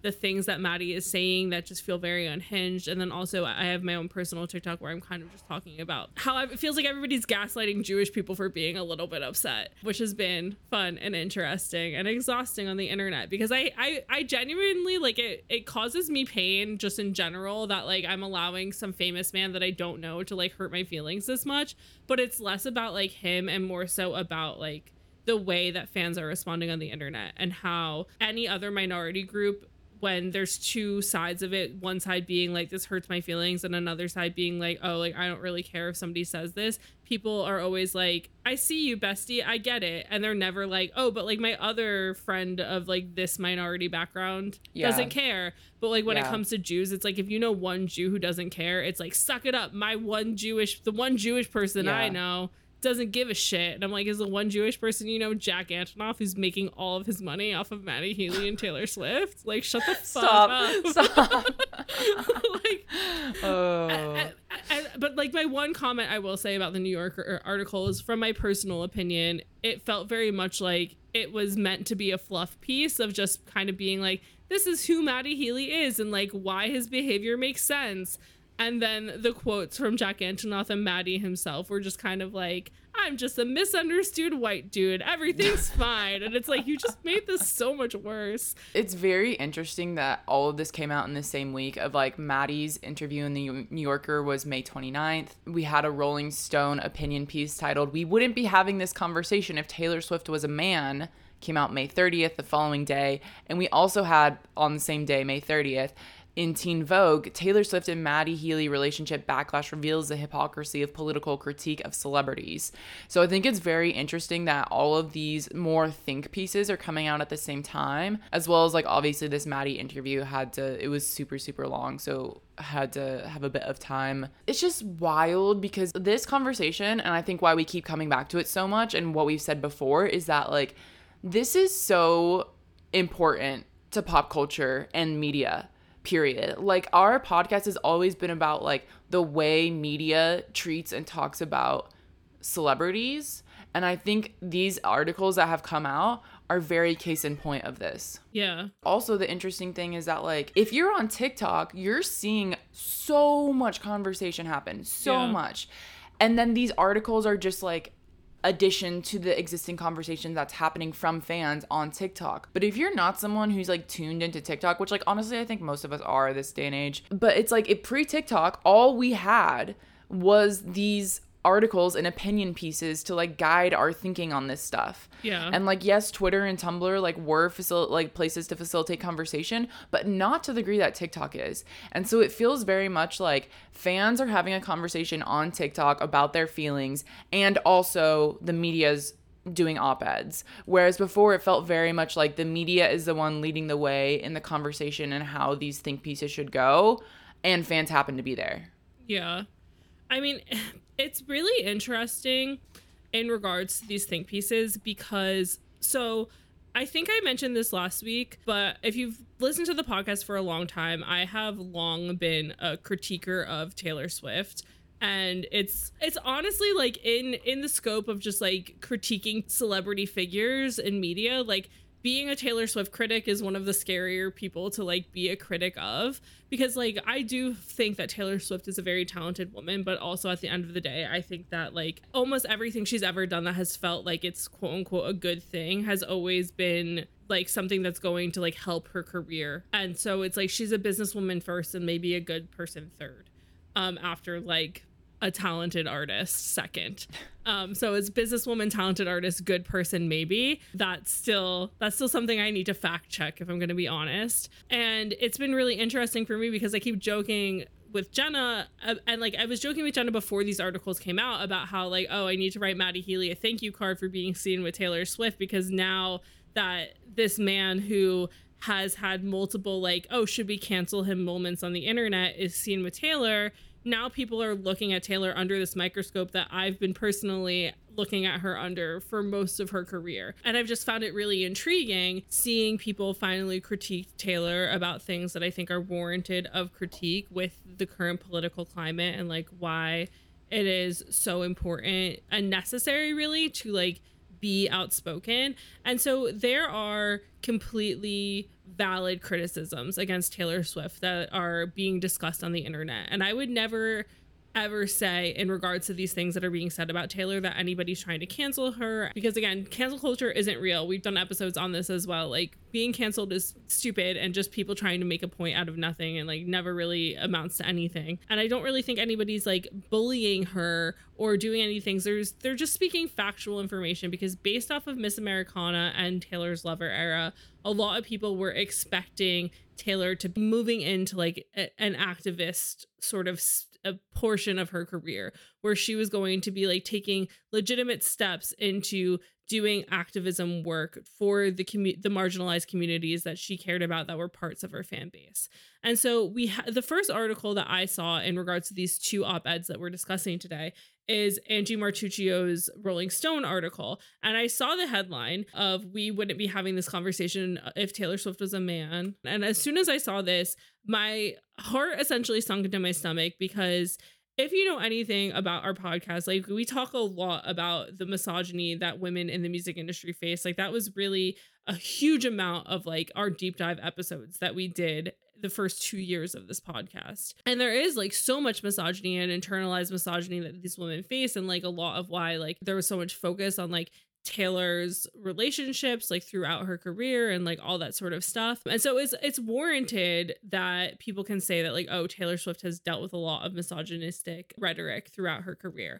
[SPEAKER 2] the things that Maddie is saying that just feel very unhinged. And then also I have my own personal TikTok where I'm kind of just talking about how it feels like everybody's gaslighting Jewish people for being a little bit upset, which has been fun and interesting and exhausting on the internet, because I, I, I genuinely like it, it causes me pain just in general that like I'm allowing some famous man that I don't know to like hurt my feelings this much, but it's less about like him and more so about like the way that fans are responding on the internet and how any other minority group, when there's two sides of it, one side being like, this hurts my feelings, and another side being like, oh, like, I don't really care if somebody says this. People are always like, I see you, bestie, I get it. And they're never like, oh, but like my other friend of like this minority background yeah. doesn't care. But like when yeah. it comes to Jews, it's like, if you know one Jew who doesn't care, it's like, suck it up. My one Jewish, the one Jewish person yeah. I know doesn't give a shit. And I'm like, is the one Jewish person you know Jack Antonoff, who's making all of his money off of Maddie Healy and Taylor Swift? Like, shut the fuck
[SPEAKER 3] Stop.
[SPEAKER 2] up.
[SPEAKER 3] Stop.
[SPEAKER 2] like,
[SPEAKER 3] oh.
[SPEAKER 2] I, I, I, but like my one comment I will say about the New Yorker article is, from my personal opinion, it felt very much like it was meant to be a fluff piece of just kind of being like, this is who Maddie Healy is and like why his behavior makes sense. And then the quotes from Jack Antonoff and Maddie himself were just kind of like, I'm just a misunderstood white dude. Everything's fine. And it's like, you just made this so much worse.
[SPEAKER 3] It's very interesting that all of this came out in the same week of like Maddie's interview in the New Yorker was May twenty-ninth. We had a Rolling Stone opinion piece titled, "We wouldn't be having this conversation if Taylor Swift was a man," came out May thirtieth, the following day. And we also had on the same day, May thirtieth, in Teen Vogue, Taylor Swift and Maddie Healy relationship backlash reveals the hypocrisy of political critique of celebrities. So I think it's very interesting that all of these more think pieces are coming out at the same time, as well as like obviously this Maddie interview had to, it was super, super long. So I had to have a bit of time. It's just wild because this conversation, and I think why we keep coming back to it so much and what we've said before, is that like, this is so important to pop culture and media. Period. Like, our podcast has always been about like the way media treats and talks about celebrities. And I think these articles that have come out are very case in point of this.
[SPEAKER 2] Yeah.
[SPEAKER 3] Also, the interesting thing is that like, if you're on TikTok, you're seeing so much conversation happen, so yeah. much. And then these articles are just like addition to the existing conversation that's happening from fans on TikTok. But if you're not someone who's like tuned into TikTok, which like honestly I think most of us are this day and age, but it's like, it pre-TikTok, all we had was these articles and opinion pieces to like guide our thinking on this stuff.
[SPEAKER 2] Yeah.
[SPEAKER 3] And like, yes, Twitter and Tumblr like were facil- like places to facilitate conversation, but not to the degree that TikTok is. And so it feels very much like fans are having a conversation on TikTok about their feelings, and also the media's doing op-eds. Whereas before it felt very much like the media is the one leading the way in the conversation and how these think pieces should go, and fans happen to be there.
[SPEAKER 2] Yeah. I mean, it's really interesting in regards to these think pieces because, so I think I mentioned this last week, but if you've listened to the podcast for a long time, I have long been a critiquer of Taylor Swift. And it's it's honestly like in in the scope of just like critiquing celebrity figures in media, like being a Taylor Swift critic is one of the scarier people to like be a critic of, because like I do think that Taylor Swift is a very talented woman, but also at the end of the day, I think that like almost everything she's ever done that has felt like it's quote unquote a good thing has always been like something that's going to like help her career. And so it's like she's a businesswoman first and maybe a good person third, um, after like a talented artist second. Um, so it's businesswoman, talented artist, good person, maybe. That's still that's still something I need to fact check if I'm going to be honest. And it's been really interesting for me because I keep joking with Jenna, uh, and like I was joking with Jenna before these articles came out about how like, oh, I need to write Maddie Healy a thank you card for being seen with Taylor Swift, because now that this man who has had multiple like, oh, should we cancel him moments on the internet is seen with Taylor. Now people are looking at Taylor under this microscope that I've been personally looking at her under for most of her career. And I've just found it really intriguing seeing people finally critique Taylor about things that I think are warranted of critique with the current political climate, and like why it is so important and necessary really to like be outspoken. And so there are completely valid criticisms against Taylor Swift that are being discussed on the internet. And I would never ever say in regards to these things that are being said about Taylor that anybody's trying to cancel her, because again, cancel culture isn't real. We've done episodes on this as well. Like, being canceled is stupid and just people trying to make a point out of nothing and like never really amounts to anything. And I don't really think anybody's like bullying her or doing anything. There's they're just speaking factual information, because based off of Miss Americana and Taylor's Lover era, a lot of people were expecting Taylor to be moving into like a, an activist sort of st- a portion of her career, where she was going to be like taking legitimate steps into doing activism work for the commu- the marginalized communities that she cared about that were parts of her fan base. And so we ha- the first article that I saw in regards to these two op-eds that we're discussing today is Angie Martuccio's Rolling Stone article. And I saw the headline of "We wouldn't be having this conversation if Taylor Swift was a man." And as soon as I saw this, my heart essentially sunk into my stomach, because if you know anything about our podcast, like, we talk a lot about the misogyny that women in the music industry face. Like, that was really a huge amount of like our deep dive episodes that we did the first two years of this podcast. And there is like so much misogyny and internalized misogyny that these women face. And like a lot of why like there was so much focus on like Taylor's relationships like throughout her career and like all that sort of stuff. And so it's it's warranted that people can say that like, oh, Taylor Swift has dealt with a lot of misogynistic rhetoric throughout her career.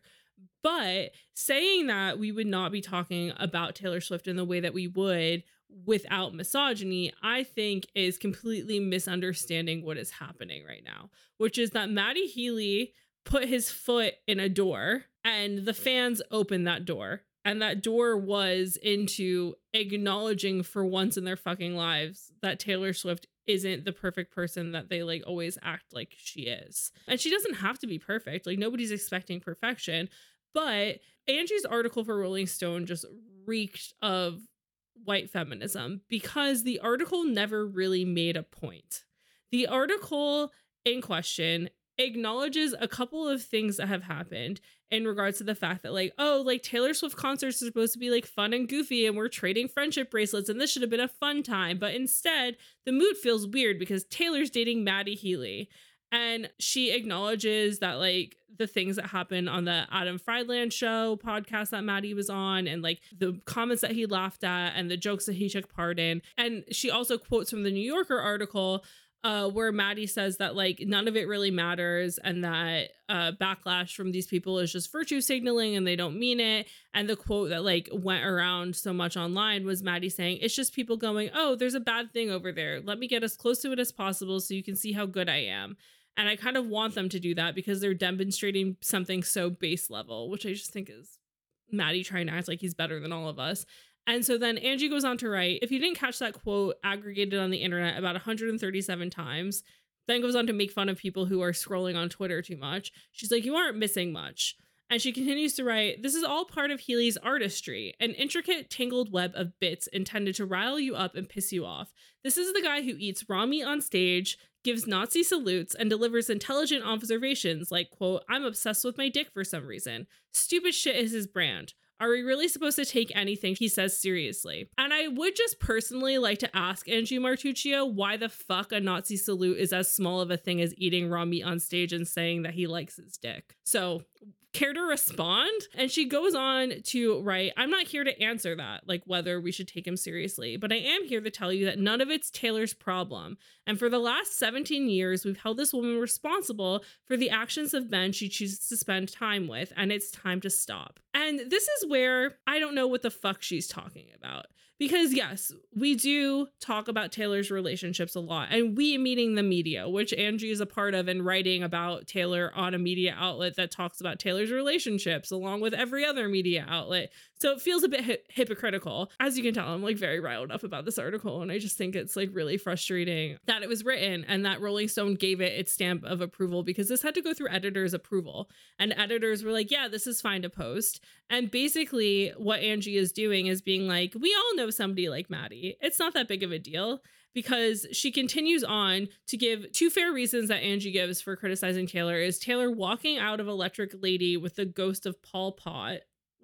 [SPEAKER 2] But saying that we would not be talking about Taylor Swift in the way that we would without misogyny, I think is completely misunderstanding what is happening right now, which is that Matty Healy put his foot in a door and the fans opened that door. And that door was into acknowledging for once in their fucking lives that Taylor Swift isn't the perfect person that they like always act like she is. And she doesn't have to be perfect. Like, nobody's expecting perfection. But Angie's article for Rolling Stone just reeked of white feminism, because the article never really made a point. The article in question acknowledges a couple of things that have happened in regards to the fact that like, oh, like Taylor Swift concerts are supposed to be like fun and goofy and we're trading friendship bracelets and this should have been a fun time. But instead, the mood feels weird because Taylor's dating Matty Healy. And she acknowledges that like the things that happened on the Adam Friedland show podcast that Matty was on, and like the comments that he laughed at and the jokes that he took part in. And she also quotes from the New Yorker article Uh, where Matty says that like none of it really matters, and that uh, backlash from these people is just virtue signaling and they don't mean it. And the quote that like went around so much online was Matty saying, "It's just people going, oh, there's a bad thing over there. Let me get as close to it as possible so you can see how good I am." And I kind of want them to do that because they're demonstrating something so base level, which I just think is Matty trying to act like he's better than all of us. And so then Angie goes on to write, if you didn't catch that quote aggregated on the internet about one hundred thirty-seven times, then goes on to make fun of people who are scrolling on Twitter too much. She's like, you aren't missing much. And she continues to write, this is all part of Healy's artistry, an intricate, tangled web of bits intended to rile you up and piss you off. This is the guy who eats raw meat on stage, gives Nazi salutes, and delivers intelligent observations like, quote, I'm obsessed with my dick for some reason. Stupid shit is his brand. Are we really supposed to take anything he says seriously? And I would just personally like to ask Angie Martuccio why the fuck a Nazi salute is as small of a thing as eating raw meat on stage and saying that he likes his dick. So, care to respond? And she goes on to write, I'm not here to answer that, like whether we should take him seriously, but I am here to tell you that none of it's Taylor's problem. And for the last seventeen years, we've held this woman responsible for the actions of men she chooses to spend time with, and it's time to stop. And this is where I don't know what the fuck she's talking about. Because yes, we do talk about Taylor's relationships a lot, and we meaning the media, which Angie is a part of, and writing about Taylor on a media outlet that talks about Taylor's relationships along with every other media outlet. So it feels a bit hi- hypocritical. As you can tell, I'm like very riled up about this article, and I just think it's like really frustrating that it was written and that Rolling Stone gave it its stamp of approval, because this had to go through editors' approval, and editors were like, yeah, this is fine to post. And basically what Angie is doing is being like, we all know somebody like Matty. It's not that big of a deal, because she continues on to give two fair reasons that Angie gives for criticizing Taylor is Taylor walking out of Electric Lady with the ghost of Paul Pot,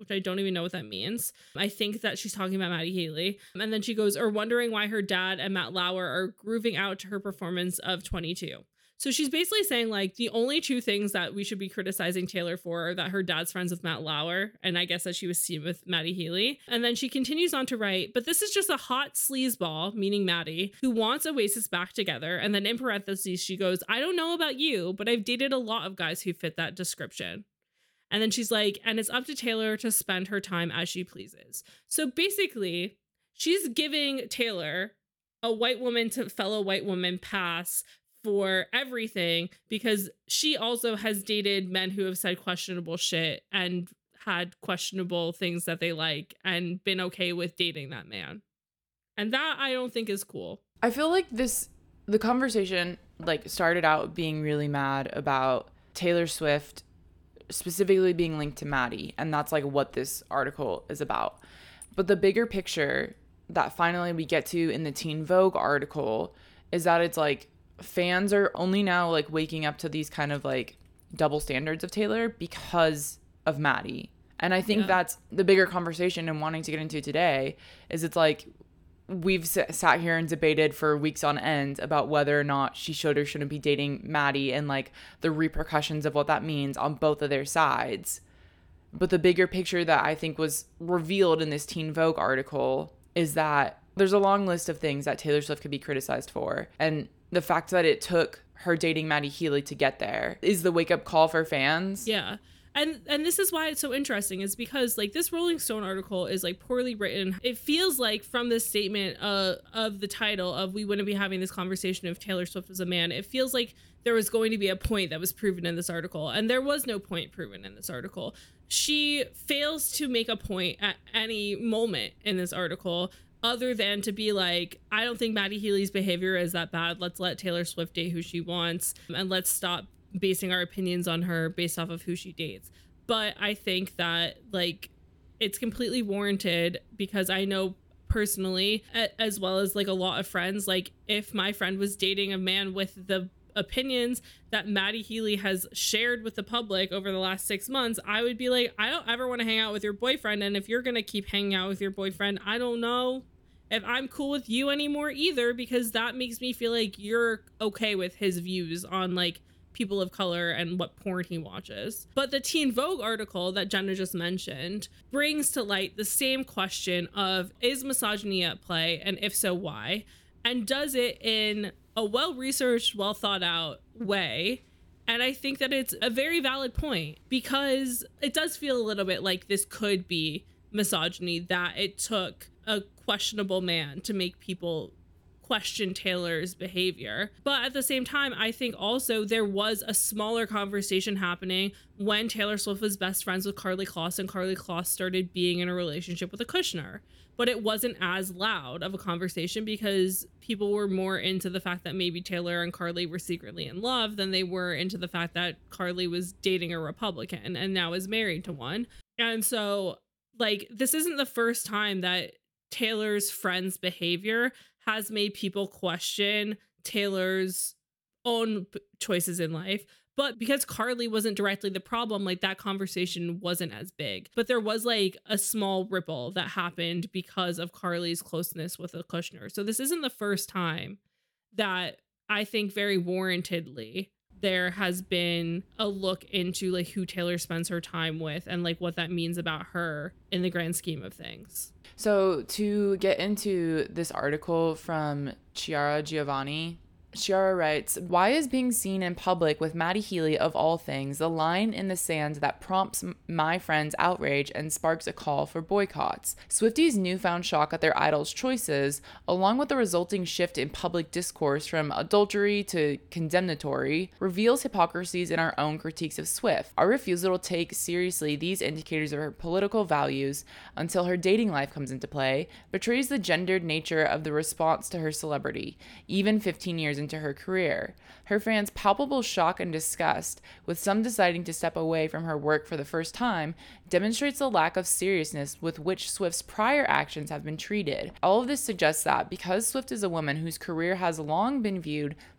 [SPEAKER 2] which I don't even know what that means. I think that she's talking about Maddie Healy. And then she goes, or wondering why her dad and Matt Lauer are grooving out to her performance of twenty-two. So she's basically saying, like, the only two things that we should be criticizing Taylor for are that her dad's friends with Matt Lauer, and I guess that she was seen with Maddie Healy. And then she continues on to write, but this is just a hot sleazeball, meaning Maddie, who wants Oasis back together. And then in parentheses, she goes, I don't know about you, but I've dated a lot of guys who fit that description. And then she's like, and it's up to Taylor to spend her time as she pleases. So basically, she's giving Taylor, a white woman to fellow white woman, pass for everything because she also has dated men who have said questionable shit and had questionable things that they like and been okay with dating that man. And that I don't think is cool.
[SPEAKER 3] I feel like this, the conversation like started out being really mad about Taylor Swift specifically being linked to Maddie. And that's like what this article is about. But the bigger picture that finally we get to in the Teen Vogue article is that it's like, fans are only now like waking up to these kind of like double standards of Taylor because of Maddie. And I think yeah. that's the bigger conversation and wanting to get into today is it's like we've s- sat here and debated for weeks on end about whether or not she should or shouldn't be dating Maddie and like the repercussions of what that means on both of their sides. But the bigger picture that I think was revealed in this Teen Vogue article is that there's a long list of things that Taylor Swift could be criticized for. And the fact that it took her dating Maddie Healy to get there is the wake-up call for fans.
[SPEAKER 2] Yeah. And and this is why it's so interesting is because like this Rolling Stone article is like poorly written. It feels like from this statement uh, of the title of we wouldn't be having this conversation if Taylor Swift was a man. It feels like there was going to be a point that was proven in this article. And there was no point proven in this article. She fails to make a point at any moment in this article other than to be like, I don't think Maddie Healy's behavior is that bad. Let's let Taylor Swift date who she wants. And let's stop basing our opinions on her based off of who she dates. But I think that, like, it's completely warranted because I know personally, as well as, like, a lot of friends, like, if my friend was dating a man with the opinions that Maddie Healy has shared with the public over the last six months, I would be like, I don't ever want to hang out with your boyfriend. And if you're going to keep hanging out with your boyfriend, I don't know if I'm cool with you anymore either, because that makes me feel like you're okay with his views on like people of color and what porn he watches. But the Teen Vogue article that Jenna just mentioned brings to light the same question of, is misogyny at play? And if so, why? And does it in a well-researched, well-thought-out way. And I think that it's a very valid point because it does feel a little bit like this could be misogyny, that it took a questionable man to make people question Taylor's behavior. But at the same time, I think also there was a smaller conversation happening when Taylor Swift was best friends with Karlie Kloss and Karlie Kloss started being in a relationship with a Kushner. But it wasn't as loud of a conversation because people were more into the fact that maybe Taylor and Karlie were secretly in love than they were into the fact that Karlie was dating a Republican and now is married to one. And so, like, this isn't the first time that Taylor's friends' behavior has made people question Taylor's own choices in life. But because Karlie wasn't directly the problem, like that conversation wasn't as big. But there was like a small ripple that happened because of Karlie's closeness with a Kushner. So this isn't the first time that I think very warrantedly there has been a look into like who Taylor spends her time with and like what that means about her in the grand scheme of things.
[SPEAKER 3] So to get into this article from Chiara Giovanni, Chiara writes, why is being seen in public with Maddie Healy, of all things, the line in the sand that prompts my friends' outrage and sparks a call for boycotts? Swifties' newfound shock at their idol's choices, along with the resulting shift in public discourse from adultery to condemnatory, reveals hypocrisies in our own critiques of Swift. Our refusal to take seriously these indicators of her political values until her dating life comes into play betrays the gendered nature of the response to her celebrity, even fifteen years into her career. Her fans' palpable shock and disgust, with some deciding to step away from her work for the first time, demonstrates the lack of seriousness with which Swift's prior actions have been treated. All of this suggests that because Swift is a woman whose career has long been viewed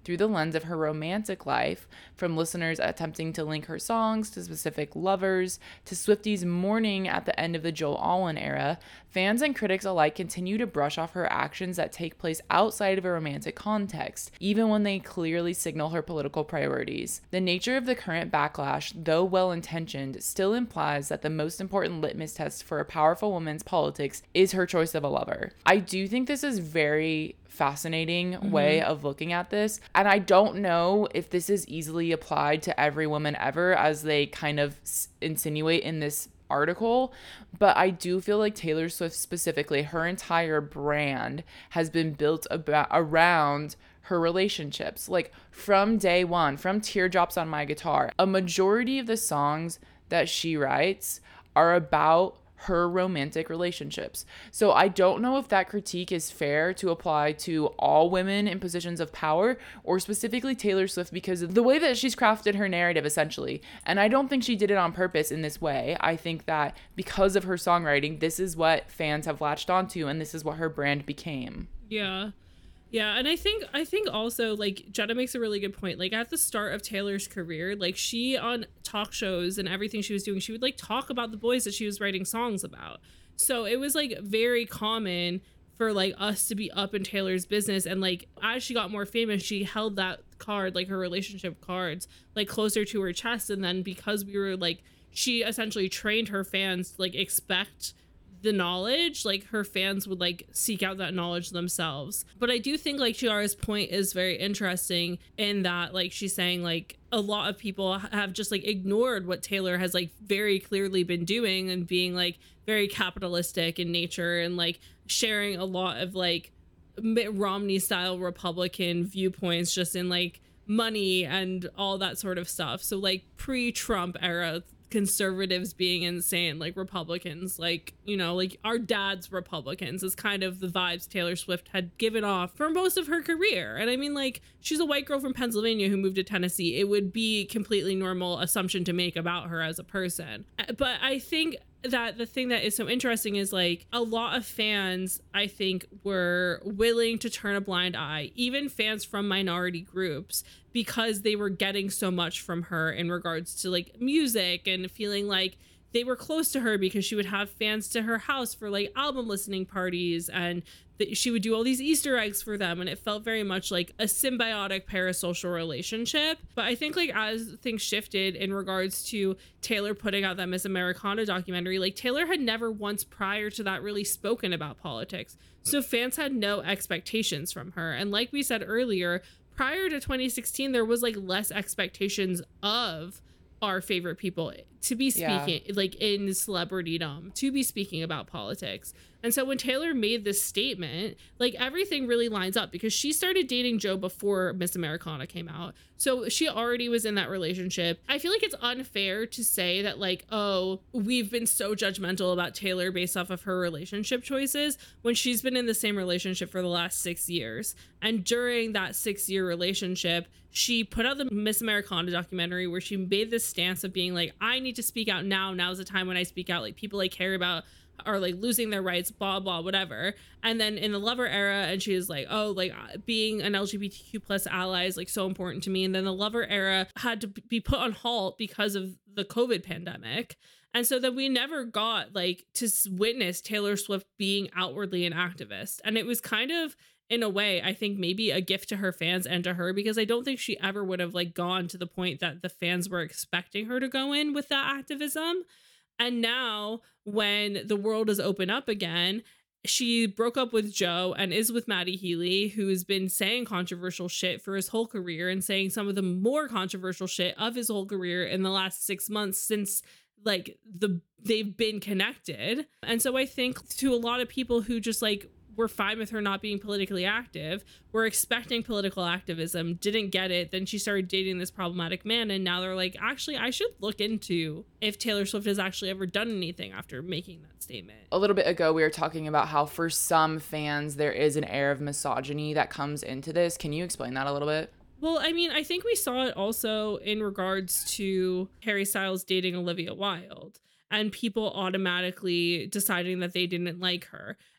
[SPEAKER 3] through the lens of her romantic life, from listeners attempting to link her songs to specific lovers, to Swifties mourning at the end of the Joel Alwyn era. Fans and critics alike continue to brush off her actions that take place outside of a romantic context, even when they clearly signal her political priorities. The nature of the current backlash, though well-intentioned, still implies that the most important litmus test for a powerful woman's politics is her choice of a lover. I do think this is very fascinating mm-hmm. way of looking at this, and I don't know if this is easily applied to every woman ever, as they kind of insinuate in this article, but I do feel like Taylor Swift specifically, her entire brand has been built about around her relationships. Like from day one, from Teardrops on My Guitar, a majority of the songs that she writes are about her romantic relationships. So I don't know if that critique is fair to apply to all women in positions of power, or specifically Taylor Swift, because of the way that she's crafted her narrative, essentially. And I don't think she did it on purpose in this way. I think that because of her songwriting, this is what fans have latched onto, and this is what her brand became.
[SPEAKER 2] Yeah. Yeah, and I think I think also, like, Jenna makes a really good point. Like, at the start of Taylor's career, like, she on talk shows and everything she was doing, she would, like, talk about the boys that she was writing songs about. So it was, like, very common for, like, us to be up in Taylor's business. And, like, as she got more famous, she held that card, like, her relationship cards, like, closer to her chest. And then because we were, like, she essentially trained her fans to, like, expect the knowledge, like her fans would like seek out that knowledge themselves. But I do think like Chiara's point is very interesting in that like she's saying like a lot of people have just like ignored what Taylor has like very clearly been doing, and being like very capitalistic in nature, and like sharing a lot of like Mitt Romney style Republican viewpoints just in like money and all that sort of stuff. So like pre-Trump era conservatives being insane, like Republicans, like, you know, like our dad's Republicans is kind of the vibes Taylor Swift had given off for most of her career. And I mean, like, she's a white girl from Pennsylvania who moved to Tennessee. It would be completely normal assumption to make about her as a person. But I think that the thing that is so interesting is like a lot of fans, I think, were willing to turn a blind eye, even fans from minority groups, because they were getting so much from her in regards to like music, and feeling like they were close to her because she would have fans to her house for like album listening parties, and that she would do all these Easter eggs for them, and it felt very much like a symbiotic parasocial relationship. But I think like as things shifted in regards to Taylor putting out that Miss Americana documentary, like Taylor had never once prior to that really spoken about politics, so fans had no expectations from her. And like we said earlier, prior to twenty sixteen, there was like less expectations of our favorite people to be speaking, yeah. like in celebritydom, to be speaking about politics. And so when Taylor made this statement, like everything really lines up, because she started dating Joe before Miss Americana came out. So she already was in that relationship. I feel like it's unfair to say that like, oh, we've been so judgmental about Taylor based off of her relationship choices, when she's been in the same relationship for the last six years. And during that six year relationship, she put out the Miss Americana documentary where she made this stance of being like, I need to speak out now. Now's the time when I speak out. Like people I care about are like losing their rights, blah, blah, whatever. And then in the Lover era, and she was like, oh, like being an L G B T Q plus ally is like so important to me. And then the Lover era had to be put on halt because of the COVID pandemic. And so that we never got like to witness Taylor Swift being outwardly an activist. And it was kind of, in a way, I think maybe a gift to her fans and to her, because I don't think she ever would have like gone to the point that the fans were expecting her to go in with that activism. And now when the world is open up again, she broke up with Joe and is with Matty Healy, who's been saying controversial shit for his whole career, and saying some of the more controversial shit of his whole career in the last six months since like the they've been connected. And so I think to a lot of people who just like were fine with her not being politically active, were expecting political activism, didn't get it, then she started dating this problematic man, and now they're like, actually, I should look into if Taylor Swift has actually ever done anything after making that statement.
[SPEAKER 3] A little bit ago, we were talking about how for some fans, there is an air of misogyny that comes into this. Can you explain that a little bit?
[SPEAKER 2] Well, I mean, I think we saw it also in regards to Harry Styles dating Olivia Wilde, and people automatically deciding that they didn't like her.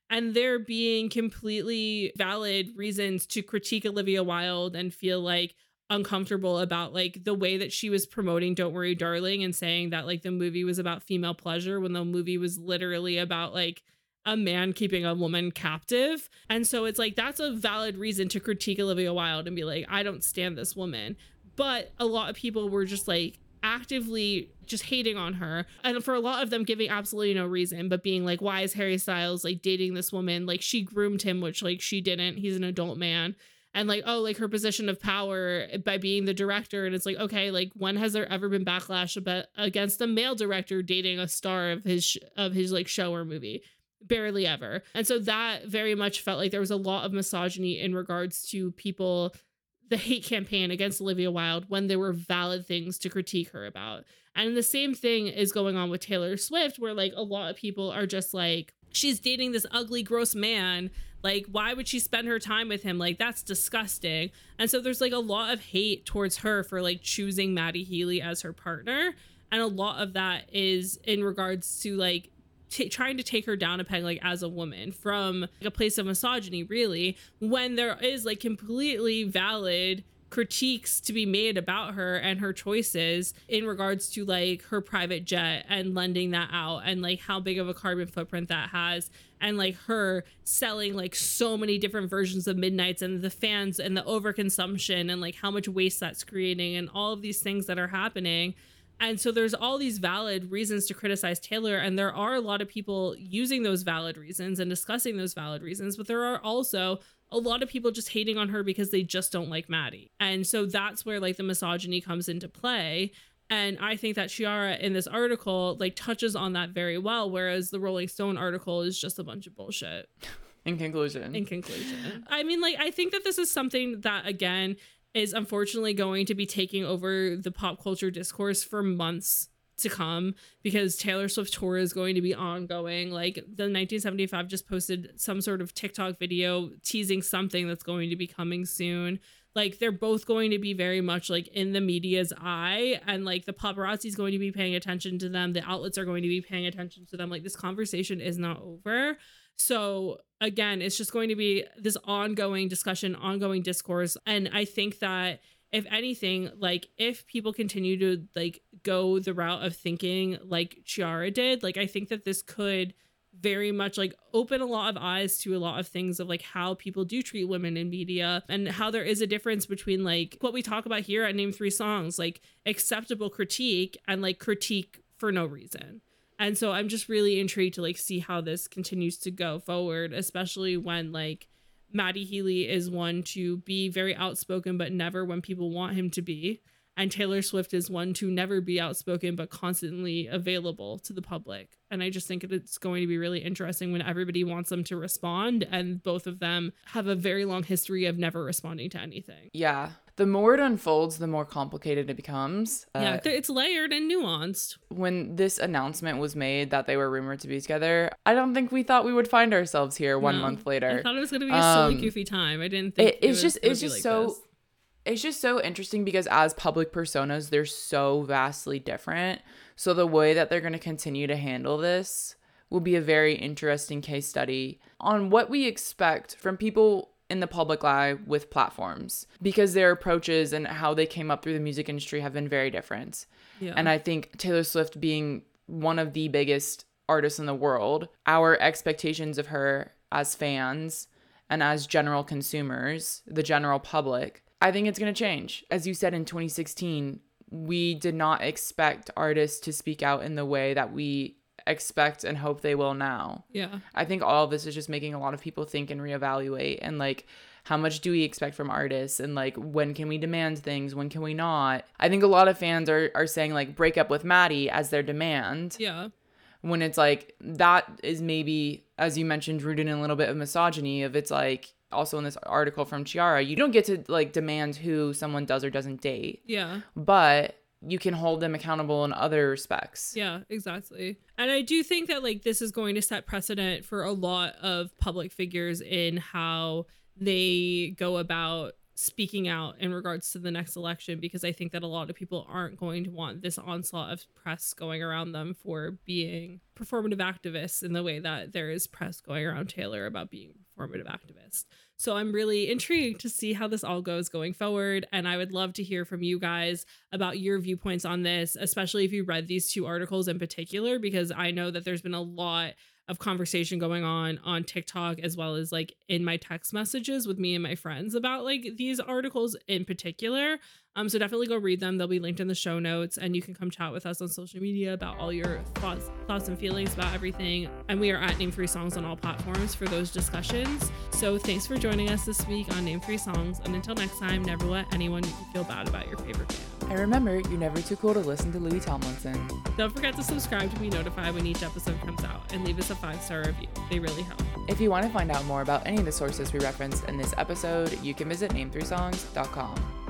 [SPEAKER 2] and there being completely valid reasons to critique Olivia Wilde and feel like uncomfortable about like the way that she was promoting Don't Worry Darling and saying that like the movie was about female pleasure when the movie was literally about like a man keeping a woman captive. And so it's like that's a valid reason to critique Olivia Wilde and be like, I don't stand this woman. But a lot of people were just like actively just hating on her, and for a lot of them giving absolutely no reason, but being like, why is Harry Styles like dating this woman? Like she groomed him, which like she didn't. He's an adult man. And like, oh, like her position of power by being the director. And it's like, okay, like when has there ever been backlash about against a male director dating a star of his sh- of his like show or movie? Barely ever. And so that very much felt like there was a lot of misogyny in regards to people, the hate campaign against Olivia Wilde when there were valid things to critique her about. And the same thing is going on with Taylor Swift, where like a lot of people are just like, she's dating this ugly, gross man. Like, why would she spend her time with him? Like, that's disgusting. And so there's like a lot of hate towards her for like choosing Maddie Healy as her partner. And a lot of that is in regards to like t- trying to take her down a peg, like as a woman from like, a place of misogyny, really, when there is like completely valid critiques to be made about her and her choices in regards to like her private jet and lending that out and like how big of a carbon footprint that has, and like her selling like so many different versions of Midnights and the fans and the overconsumption and like how much waste that's creating and all of these things that are happening. And so there's all these valid reasons to criticize Taylor, and there are a lot of people using those valid reasons and discussing those valid reasons, but there are also a lot of people just hating on her because they just don't like Maddie. And so that's where like the misogyny comes into play. And I think that Chiara in this article like touches on that very well, whereas the Rolling Stone article is just a bunch of bullshit.
[SPEAKER 3] In conclusion.
[SPEAKER 2] In conclusion. I mean, like, I think that this is something that, again, is unfortunately going to be taking over the pop culture discourse for months to come, because Taylor Swift tour is going to be ongoing. Like the nineteen seventy-five just posted some sort of TikTok video teasing something that's going to be coming soon. Like they're both going to be very much like in the media's eye, and like the paparazzi is going to be paying attention to them. The outlets are going to be paying attention to them. Like this conversation is not over. So again, it's just going to be this ongoing discussion, ongoing discourse. And I think that if anything, like if people continue to like go the route of thinking like Chiara did, like I think that this could very much like open a lot of eyes to a lot of things of like how people do treat women in media, and how there is a difference between like what we talk about here at Name Three Songs, like acceptable critique and like critique for no reason. And so I'm just really intrigued to like see how this continues to go forward, especially when like Maddie Healy is one to be very outspoken, but never when people want him to be. And Taylor Swift is one to never be outspoken, but constantly available to the public. And I just think it's going to be really interesting when everybody wants them to respond. And both of them have a very long history of never responding to anything.
[SPEAKER 3] Yeah. The more it unfolds, the more complicated it becomes.
[SPEAKER 2] Yeah,
[SPEAKER 3] uh,
[SPEAKER 2] it's layered and nuanced.
[SPEAKER 3] When this announcement was made that they were rumored to be together, I don't think we thought we would find ourselves here one
[SPEAKER 2] No,
[SPEAKER 3] month later.
[SPEAKER 2] I thought it was going to be a silly,
[SPEAKER 3] Um,
[SPEAKER 2] goofy time. I didn't think
[SPEAKER 3] it,
[SPEAKER 2] it
[SPEAKER 3] it's
[SPEAKER 2] was
[SPEAKER 3] just
[SPEAKER 2] gonna
[SPEAKER 3] it's
[SPEAKER 2] be
[SPEAKER 3] just
[SPEAKER 2] like
[SPEAKER 3] so
[SPEAKER 2] this.
[SPEAKER 3] it's just so interesting because as public personas, they're so vastly different. So the way that they're going to continue to handle this will be a very interesting case study on what we expect from people in the public eye with platforms, because their approaches and how they came up through the music industry have been very different.
[SPEAKER 2] Yeah.
[SPEAKER 3] And I think Taylor Swift being one of the biggest artists in the world, our expectations of her as fans and as general consumers, the general public, I think it's going to change. As you said, in twenty sixteen, we did not expect artists to speak out in the way that we expect and hope they will now.
[SPEAKER 2] Yeah.
[SPEAKER 3] I think all of this is just making a lot of people think and reevaluate, and like, how much do we expect from artists, and like, when can we demand things, when can we not? I think a lot of fans are, are saying like break up with Maddie as their demand.
[SPEAKER 2] Yeah.
[SPEAKER 3] When it's like, that is maybe, as you mentioned, rooted in a little bit of misogyny. Of it's like, also in this article from Chiara, you don't get to like demand who someone does or doesn't date.
[SPEAKER 2] Yeah.
[SPEAKER 3] But you can hold them accountable in other respects.
[SPEAKER 2] Yeah, exactly. And I do think that like this is going to set precedent for a lot of public figures in how they go about speaking out in regards to the next election, because I think that a lot of people aren't going to want this onslaught of press going around them for being performative activists in the way that there is press going around Taylor about being a performative activist. So I'm really intrigued to see how this all goes going forward. And I would love to hear from you guys about your viewpoints on this, especially if you read these two articles in particular, because I know that there's been a lot of conversation going on on TikTok, as well as like in my text messages with me and my friends about like these articles in particular. Um, so definitely go read them. They'll be linked in the show notes, and you can come chat with us on social media about all your thoughts, thoughts and feelings about everything. And we are at Name Three Songs on all platforms for those discussions. So thanks for joining us this week on Name Three Songs. And until next time, never let anyone make you feel bad about your favorite band.
[SPEAKER 3] And remember, you're never too cool to listen to Louis Tomlinson.
[SPEAKER 2] Don't forget to subscribe to be notified when each episode comes out, and leave us a five-star review. They really help.
[SPEAKER 3] If you want to find out more about any of the sources we referenced in this episode, you can visit name three songs dot com.